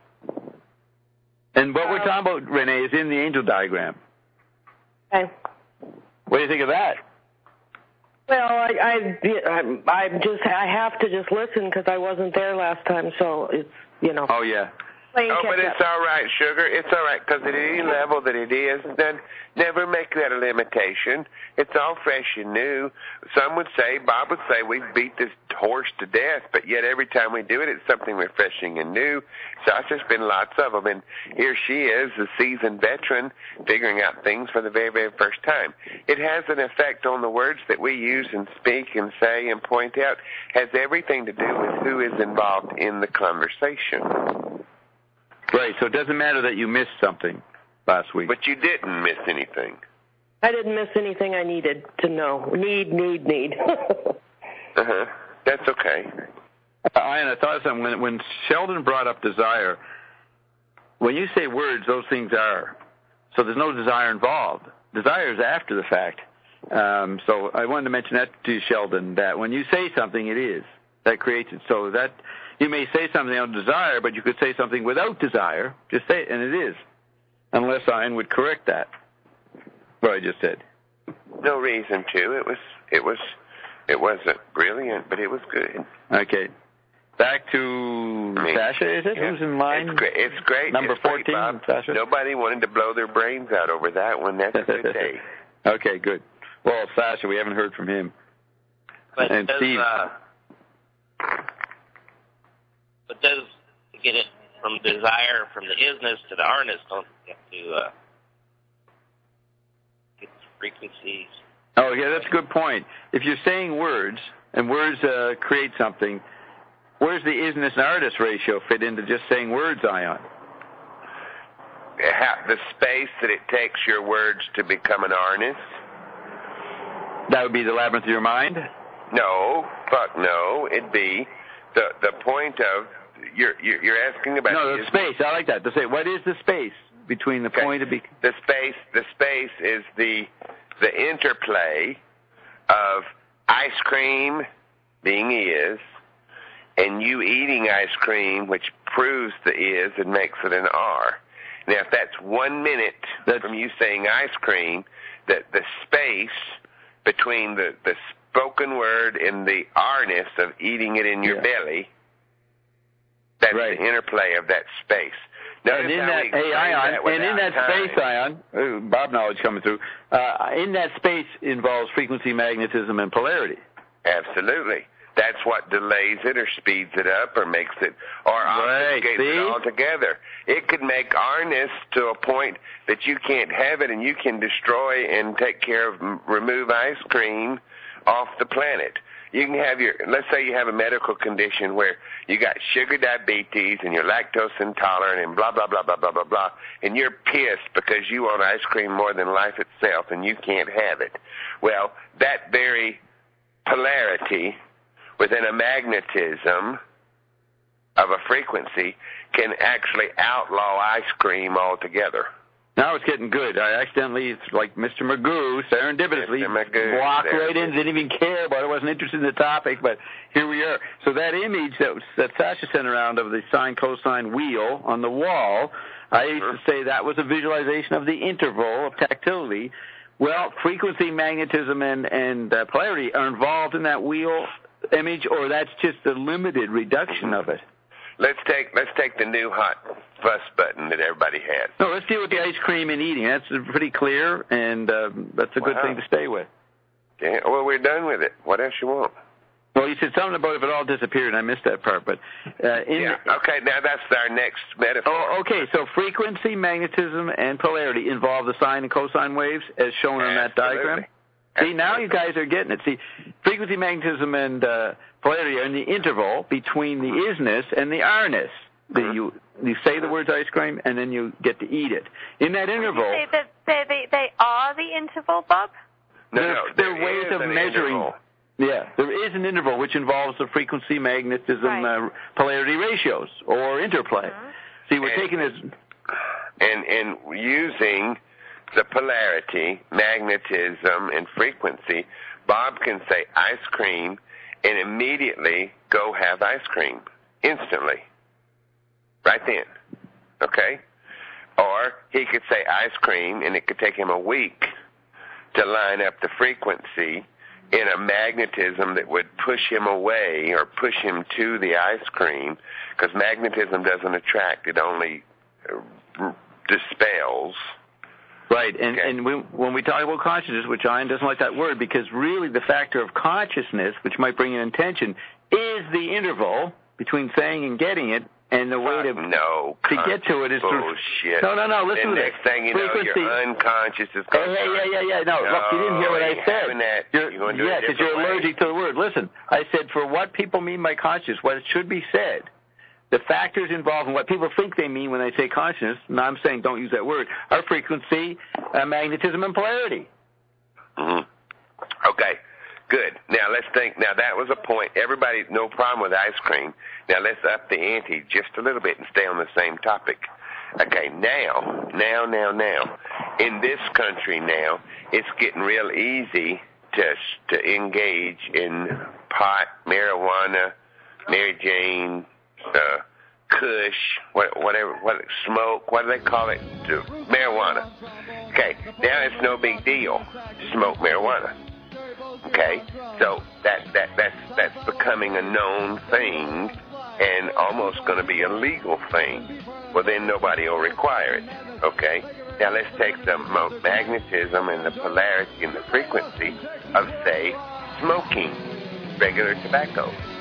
And what we're talking about, Renee, is in the angel diagram.
Okay.
What do you think of that?
Well, I, I, I, I just, I have to just listen because I wasn't there last time, so it's, you know.
Oh, yeah.
Playing
oh, but
catch
it's
up.
all right, sugar. It's all right, because at any level that it is, then never make that a limitation. It's all fresh and new. Some would say, Bob would say, we beat this horse to death, but yet every time we do it, it's something refreshing and new. Sasha's been lots of them, and here she is, a seasoned veteran, figuring out things for the very, very first time. It has an effect on the words that we use and speak and say and point out. Has everything to do with who is involved in the conversation.
Right, so it doesn't matter that you missed something last week.
But you didn't miss anything.
I didn't miss anything I needed to know. Need, need, need.
uh-huh. That's okay.
Uh, and I thought of something. When, when Sheldon brought up desire, when you say words, those things are. So there's no desire involved. Desire is after the fact. Um, so I wanted to mention that to Sheldon, that when you say something, it is. That creates it. So that you may say something on desire, but you could say something without desire. Just say it, and it is. Unless Ian would correct that, what I just said.
No reason to. It was, it was, it wasn't brilliant, but it was good.
Okay. Back to
Me.
Sasha, is it?
Yeah.
Who's in line?
It's great. It's great.
Number
it's great,
fourteen,
Bob.
Sasha?
Nobody wanted to blow their brains out over that one. That's a good day.
Okay, good. Well, Sasha, we haven't heard from him.
But
and
does,
Steve.
Uh, but does get it from desire, from the isness to the arness, don't you have to uh, get frequencies?
Oh, yeah, that's a good point. If you're saying words, and words uh, create something, where's the isness and artist ratio fit into just saying words, Ion?
The space that it takes your words to become an arness?
That would be the labyrinth of your mind?
No, fuck no. It'd be the the point of, you're you're asking about...
No, the space. I like that. To say, what is the space between the
okay.
point of... Be-
the space, the space is the the interplay of ice cream being is, and you eating ice cream, which proves the is and makes it an R. Now, if that's one minute that's, from you saying ice cream, that the space between the, the spoken word and the R-ness of eating it in your
yeah.
belly, that's
right.
the interplay of that space. Notice
and in
how
that,
we
hey, Ion,
that
and in that
time.
space, Ion, uh, Bob knowledge coming through, uh, in that space involves frequency, magnetism, and polarity.
Absolutely. That's what delays it or speeds it up or makes it, or
right.
obfuscates
See?
it altogether. It could make R-ness to a point that you can't have it, and you can destroy and take care of, remove ice cream off the planet. You can have your, let's say you have a medical condition where you got sugar diabetes and you're lactose intolerant and blah, blah, blah, blah, blah, blah, blah, and you're pissed because you want ice cream more than life itself and you can't have it. Well, that very polarity within a magnetism of a frequency can actually outlaw ice cream altogether.
Now it's getting good. I accidentally, it's like Mister Magoo, serendipitously,
Mister Magoo,
walked right in, didn't even care about it, wasn't interested in the topic, but here we are. So that image that, that Sasha sent around of the sine cosine wheel on the wall, I used to say that was a visualization of the interval of tactility. Well, frequency, magnetism, and, and uh, polarity are involved in that wheel image, or that's just a limited reduction of it?
Let's take let's take the new hot fuss button that everybody has.
No, let's deal with the ice cream and eating. That's pretty clear, and uh, that's a good
wow.
thing to stay with.
Okay. Well, we're done with it. What else you want?
Well, you said something about if it all disappeared, and I missed that part. But uh, in
yeah.
the,
okay, now that's our next metaphor.
Oh, okay. So frequency, magnetism, and polarity involve the sine and cosine waves, as shown on that diagram. See, now you guys are getting it. See, frequency, magnetism, and uh, polarity are in the interval between the isness and the R-ness. The, you you say the words ice cream, and then you get to eat it. In that interval...
You say that they, they, they are the interval, Bob?
No,
there,
no,
there are ways of measuring...
Interval.
Yeah, there is an interval which involves the frequency, magnetism,
right.
uh, polarity ratios, or interplay.
Mm-hmm.
See, we're
and,
taking this...
And, and using the polarity, magnetism, and frequency, Bob can say ice cream and immediately go have ice cream. Instantly. Right then. Okay? Or he could say ice cream and it could take him a week to line up the frequency in a magnetism that would push him away or push him to the ice cream, because magnetism doesn't attract, it only uh, dispels.
Right, and,
okay.
and we, when we talk about consciousness, which Ian doesn't like that word, because really the factor of consciousness, which might bring in intention, is the interval between saying and getting it, and the way to
no,
to get to it is
bullshit.
through. No, no, no. Listen
and
to
next
this.
thing you
Frequency.
know, your unconscious is
Hey,
going.
hey, yeah, yeah, yeah. No,
no,
look, you didn't hear what I said.
That,
you're,
you're going to do
yeah,
because
you're
way.
allergic to the word. Listen, I said for what people mean by conscious, what should be said, the factors involved in what people think they mean when they say consciousness. And I'm saying don't use that word. Are frequency, uh, magnetism, and polarity.
Mm-hmm. Okay. Good. Now let's think. Now that was a point. Everybody, no problem with ice cream. Now let's up the ante just a little bit and stay on the same topic. Okay. Now, now, now, now, in this country now, it's getting real easy to to engage in pot, marijuana, Mary Jane, uh, Kush, what, whatever, what smoke. What do they call it? Marijuana. Okay. Now it's no big deal to smoke marijuana. Okay, so that that that's that's becoming a known thing, and almost going to be a legal thing. Well, then nobody will require it. Okay, now let's take the magnetism and the polarity and the frequency of, say, smoking regular tobacco.